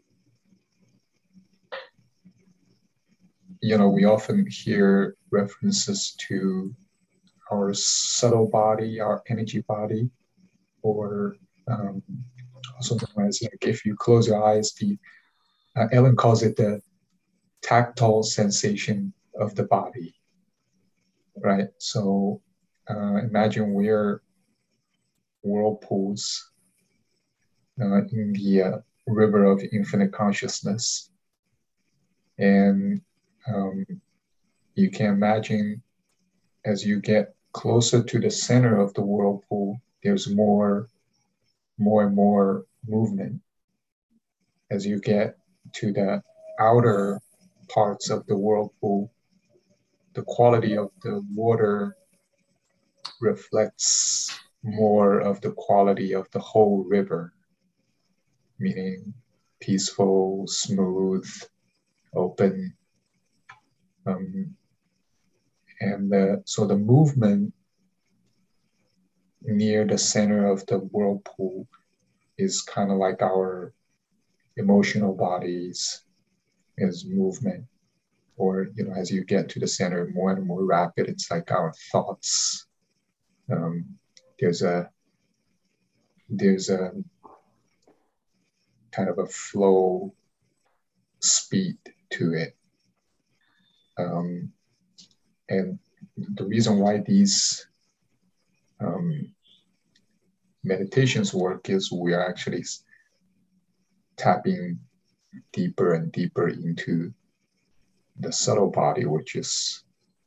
you know, we often hear references to our subtle body, our energy body, or um, also known as, like, if you close your eyes, the uh, Ellen calls it the tactile sensation of the body, right? So uh, imagine we're whirlpools uh, in the uh, river of infinite consciousness, and um, you can imagine as you get closer to the center of the whirlpool, there's more, more and more movement. As you get to the outer parts of the whirlpool, the quality of the water reflects more of the quality of the whole river, meaning peaceful, smooth, open. Um, and the, so the movement near the center of the whirlpool is kind of like our emotional bodies is movement, or, you know, as you get to the center, more and more rapid, it's like our thoughts. Um, there's a there's a kind of a flow speed to it, um, and the reason why these um, meditations work is we are actually tapping deeper and deeper into the subtle body, which is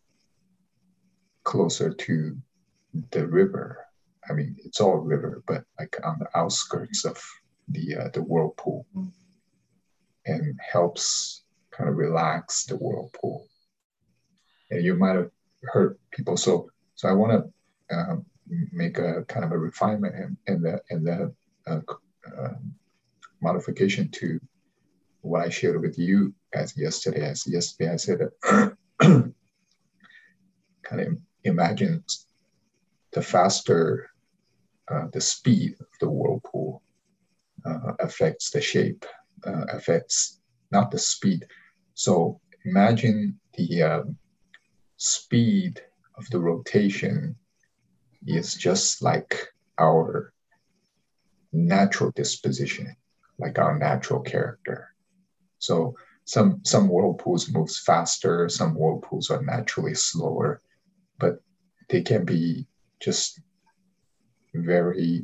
closer to the river. I mean, it's all river, but like on the outskirts of the uh, the whirlpool, and helps kind of relax the whirlpool. And you might have heard people. So, so I want to uh, make a kind of a refinement and and the and the uh, uh, modification to what I shared with you as yesterday. As yesterday, I said that kind of imagine the faster uh, the speed of the whirlpool uh, affects the shape, uh, affects not the speed. So imagine the uh, speed of the rotation is just like our natural disposition, like our natural character. So some some whirlpools moves faster, some whirlpools are naturally slower, but they can be just very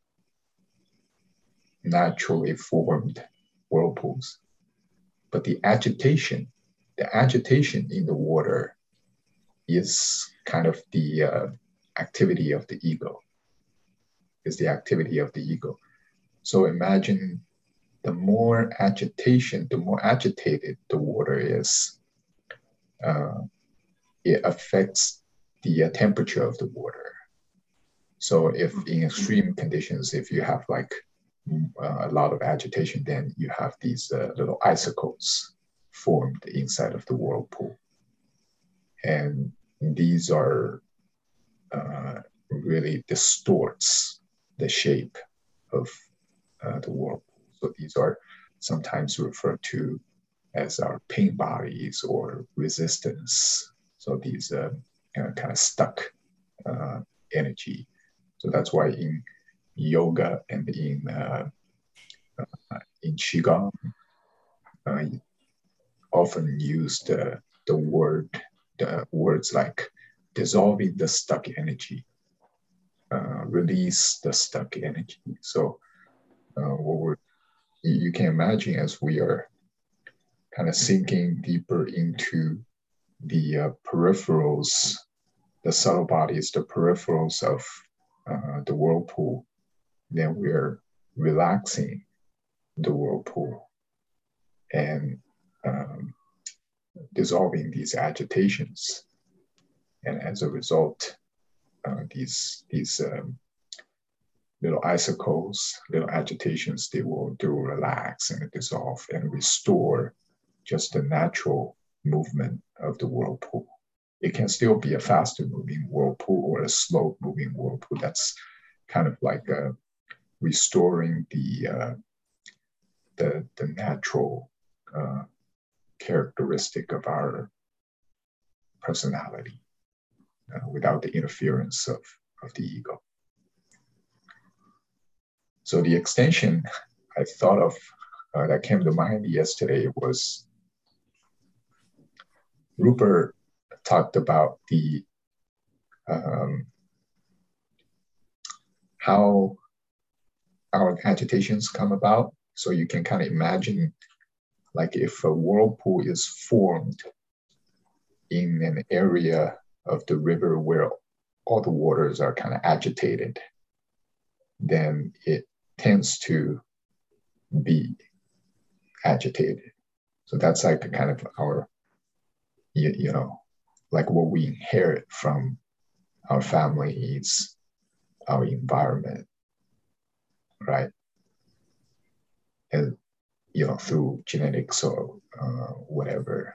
naturally formed whirlpools. But the agitation, the agitation in the water is kind of the uh, activity of the ego, is the activity of the ego. So imagine the more agitation, the more agitated the water is, uh, it affects the uh, temperature of the water. So if in extreme conditions, if you have like uh, a lot of agitation, then you have these uh, little icicles formed inside of the whirlpool. And these are uh, really distorts the shape of uh, the whirlpool. So these are sometimes referred to as our pain bodies or resistance. So these uh, uh, kind of stuck uh, energy. So that's why in yoga and in uh, uh, in qigong, uh, often used uh, the word the words like dissolving the stuck energy, uh, release the stuck energy. So uh, what we're, you can imagine as we are kind of sinking deeper into the uh, peripherals, the subtle bodies, the peripherals of uh, the whirlpool, then we're relaxing the whirlpool and um, dissolving these agitations. And as a result, uh, these, these um, little icicles, little agitations, they will, they will relax and dissolve and restore just the natural movement of the whirlpool. It can still be a faster moving whirlpool or a slow moving whirlpool. That's kind of like uh, restoring the, uh, the, the natural uh, characteristic of our personality uh, without the interference of, of the ego. So the extension I thought of uh, that came to mind yesterday was Rupert talked about the um, how our agitations come about. So you can kind of imagine like if a whirlpool is formed in an area of the river where all the waters are kind of agitated, then it tends to be agitated. So that's like a kind of our, you, you know, like what we inherit from our families, our environment, right? And, you know, through genetics or uh, whatever.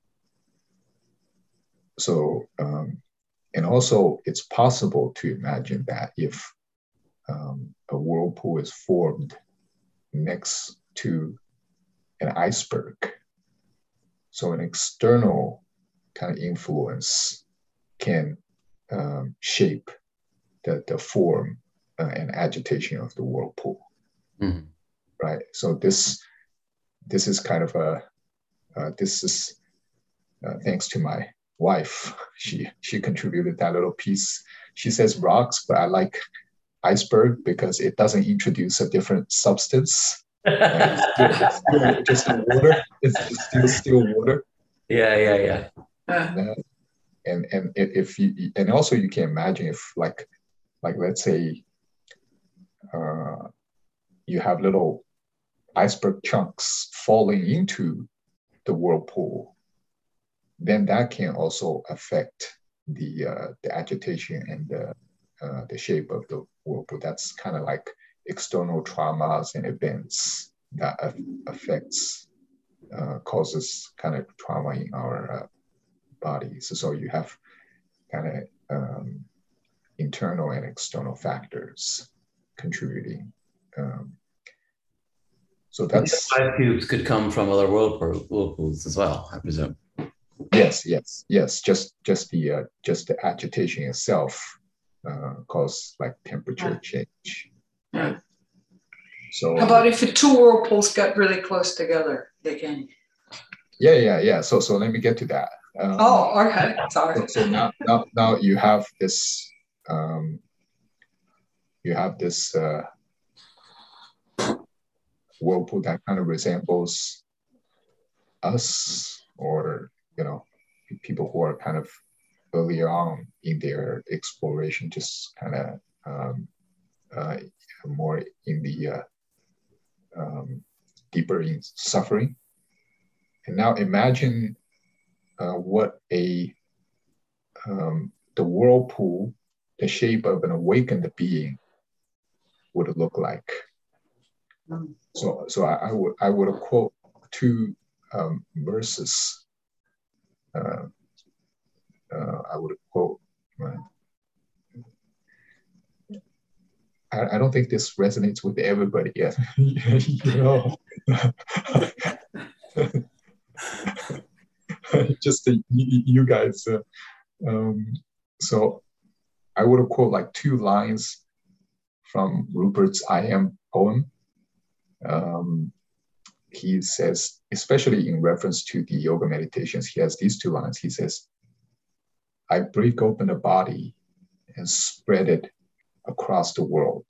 So, um, and also it's possible to imagine that if um, a whirlpool is formed next to an iceberg, so an external kind of influence can um, shape the, the form uh, and agitation of the whirlpool, mm-hmm. right? So this this is kind of a uh, this is uh, thanks to my wife. She she contributed that little piece. She says rocks, but I like iceberg because it doesn't introduce a different substance. Uh, it's, still, it's still just water. It's, it's still still water. Yeah, yeah, yeah. Uh, and and if you and also you can imagine if like like let's say uh, you have little iceberg chunks falling into the whirlpool, then that can also affect the uh, the agitation and the uh, the shape of the whirlpool. That's kind of like external traumas and events that affects uh, causes kind of trauma in our uh, bodies. So you have kind of um, internal and external factors contributing. Um, so that's ice cubes could come from other whirlpool, whirlpools as well, I presume. Yes, yes, yes. Just just the uh, just the agitation itself uh, cause like temperature yeah. change. Yeah. So how about if the two whirlpools got really close together? They can. Yeah, yeah, yeah. So so let me get to that. Um, oh, okay. Sorry. So, so now now now you have this um, you have this uh, whirlpool that kind of resembles us, or you know, people who are kind of earlier on in their exploration, just kind of um, uh, more in the uh, um, deeper in suffering. And now imagine uh, what a um, the whirlpool, the shape of an awakened being would look like. Mm. So, so I, I would I would quote two um, verses. Uh, uh, I would quote. Uh, I, I don't think this resonates with everybody yet. You know, just the, you guys. Uh, um, so I would quote like two lines from Rupert's I Am poem. Um, he says, especially in reference to the yoga meditations, he has these two lines. He says, I break open a body and spread it across the world.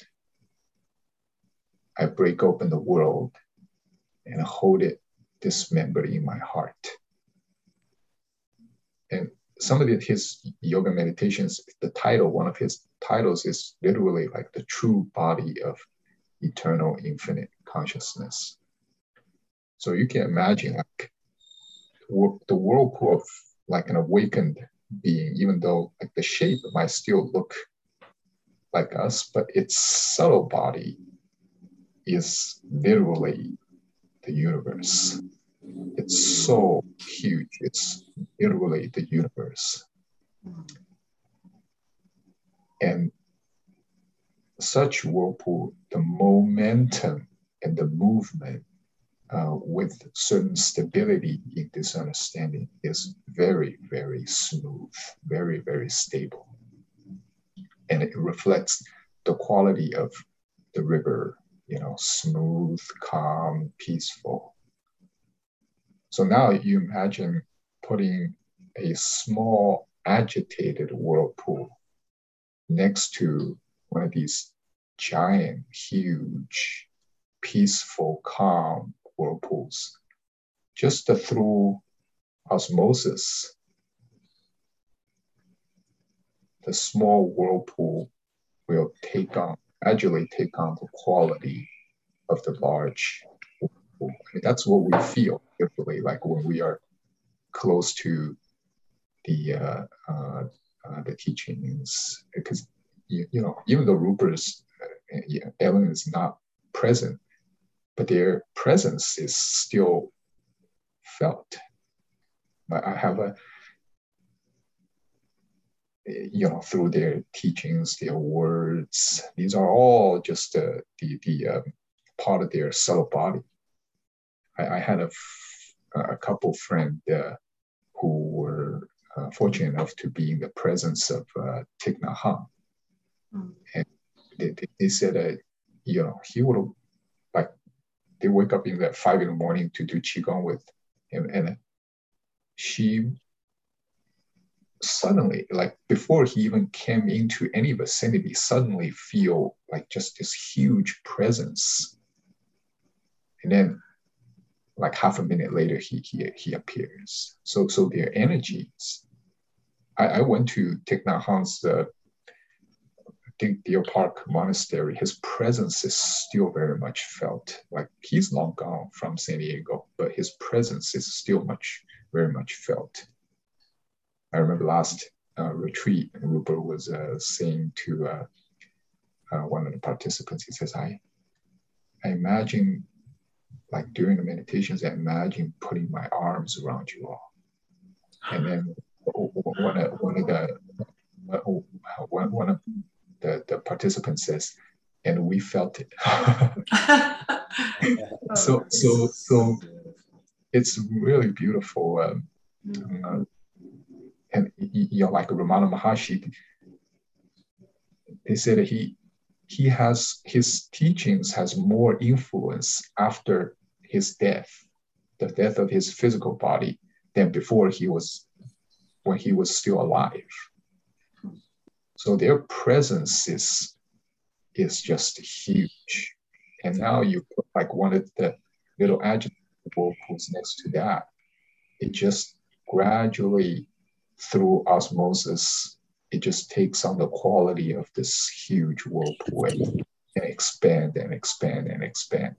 I break open the world and hold it dismembered in my heart. And some of the, his yoga meditations, the title, one of his titles is literally like the true body of eternal infinite consciousness. So you can imagine like the whirlpool of like an awakened being, even though like the shape might still look like us, but its subtle body is literally the universe. It's so huge. It's literally the universe. And such whirlpool, the momentum and the movement uh, with certain stability in this understanding is very, very smooth, very, very stable. And it reflects the quality of the river, you know, smooth, calm, peaceful. So now you imagine putting a small agitated whirlpool next to one of these giant, huge, peaceful, calm whirlpools. Just through osmosis, the small whirlpool will take on, gradually take on the quality of the large whirlpool. I mean, that's what we feel, literally, like when we are close to the uh, uh, uh, the teachings, because you, you know, even though Rupert's uh, yeah, Ellen is not present, but their presence is still felt. I have a, you know, through their teachings, their words, these are all just uh, the the um, part of their subtle body. I, I had a, a couple friends uh, who were uh, fortunate enough to be in the presence of uh, Thich Nhat Hanh. Mm. And they, they said, uh, you know, he would have, like, they wake up in the five in the morning to do Qigong with him. And she suddenly, like before he even came into any vicinity, suddenly feel like just this huge presence. And then like half a minute later, he he, he appears. So so their energies. I, I went to Thich Nhat Hanh's uh, Deer Park Monastery. His presence is still very much felt. Like he's long gone from San Diego, but his presence is still much, very much felt. I remember last uh, retreat, Rupert was uh, saying to uh, uh, one of the participants, he says, I, I imagine, like during the meditations, I imagine putting my arms around you all. And then one of, one of the, one, one of the, the participants says, and we felt it. so, so, so it's really beautiful. Um, uh, And you know, like Ramana Maharshi, they said that he he has his teachings has more influence after his death, the death of his physical body, than before he was when he was still alive. So their presence is is just huge. And now you put like one of the little agitated whirlpools next to that, it just gradually, through osmosis, it just takes on the quality of this huge whirlpool and expand and expand and expand.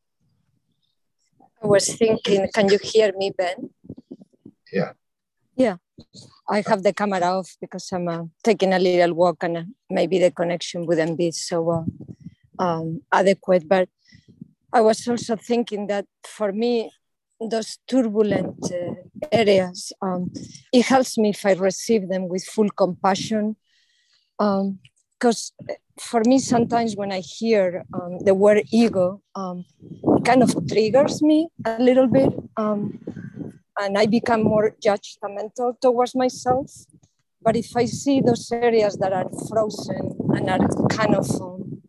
I was thinking, can you hear me, Ben? Yeah. Yeah, I have the camera off because I'm uh, taking a little walk and uh, maybe the connection wouldn't be so uh, um, adequate. But I was also thinking that for me, those turbulent uh, areas, um, it helps me if I receive them with full compassion. Because um, for me, sometimes when I hear um, the word ego, um, it kind of triggers me a little bit. Um, and I become more judgmental towards myself. But if I see those areas that are frozen and are kind of um,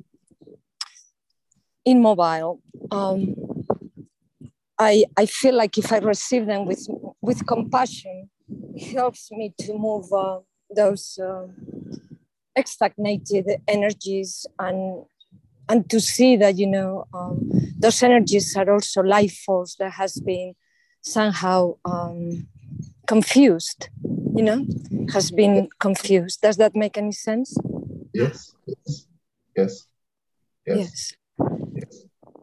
immobile, um, I, I feel like if I receive them with, with compassion, it helps me to move uh, those uh, stagnated energies and, and to see that, you know, um, those energies are also life force that has been somehow um, confused. you know, has been confused. Does that make any sense? Yes. Yes. Yes. Yes. Yes.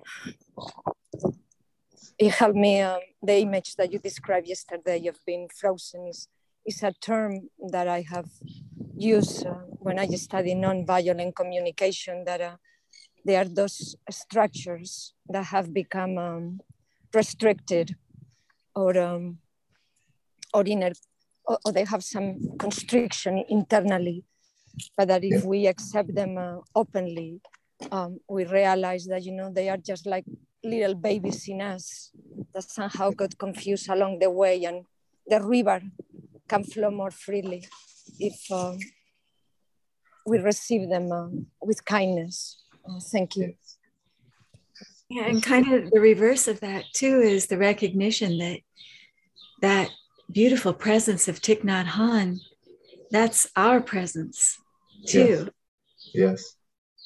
It helped me, um, the image that you described yesterday of being frozen is, is a term that I have used uh, when I study nonviolent communication, that uh, they are those structures that have become um, restricted or, um, or, inner, or, or they have some constriction internally, but that if Yeah. we accept them uh, openly, um, we realize that, you know, they are just like little babies in us that somehow got confused along the way, and the river can flow more freely if um, we receive them uh, with kindness. Uh, thank you. Yeah, and kind of the reverse of that too is the recognition that that beautiful presence of Thich Nhat Hanh, that's our presence too. Yes.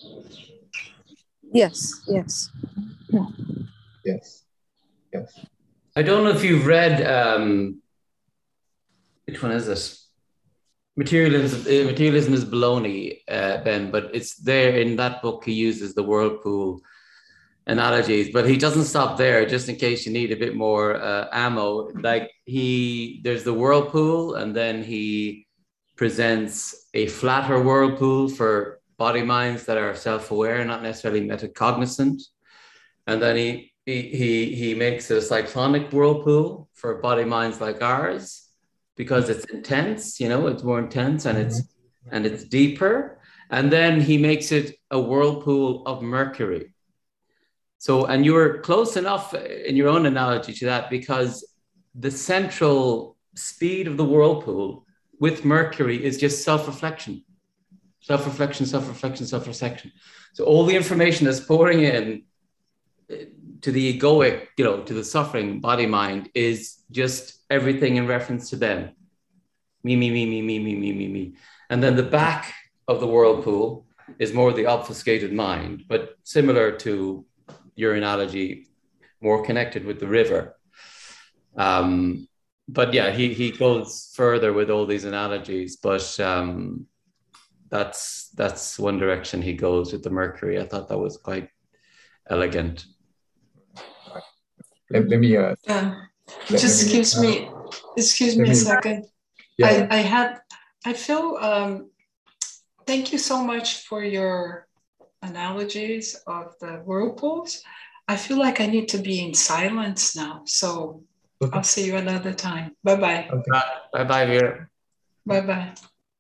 Yes, yes. Yes. Yes. I don't know if you've read, um, which one is it? Materialism, uh, Materialism is Baloney, uh, Ben, but it's there in that book. He uses the whirlpool analogies, but he doesn't stop there, just in case you need a bit more uh, ammo. Like he, there's the whirlpool, and then he presents a flatter whirlpool for body minds that are self-aware, not necessarily metacognizant. And then he, he, he, he makes it a cyclonic whirlpool for body minds like ours, because it's intense, you know, it's more intense and it's, and it's deeper. And then he makes it a whirlpool of mercury. So, and you were close enough in your own analogy to that, because the central speed of the whirlpool with mercury is just self-reflection, self-reflection, self-reflection, self-reflection. So all the information that's pouring in to the egoic, you know, to the suffering body mind is just everything in reference to them. Me, me, me, me, me, me, me, me, me. And then the back of the whirlpool is more the obfuscated mind, but similar to your analogy, more connected with the river. Um, but yeah, he, he goes further with all these analogies, but um, that's, that's one direction he goes with the mercury. I thought that was quite elegant. Let, let me, uh, Yeah. let, Just let me, excuse uh, me, excuse me me, a second. Yeah. I, I had, I feel, um, thank you so much for your analogies of the whirlpools. I feel like I need to be in silence now. So Okay. I'll see you another time. Bye-bye. Okay. Bye-bye, Vera. Bye-bye.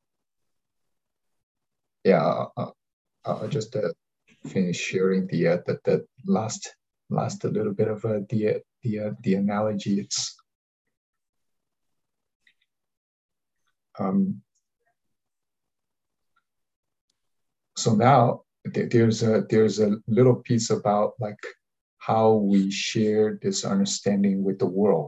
Yeah, I'll, I'll, I'll just uh, finish sharing the, uh, the, the last, last a little bit of uh, the, uh, the, uh, the analogy. It's, um, so now there's a, there's a little piece about like how we share this understanding with the world.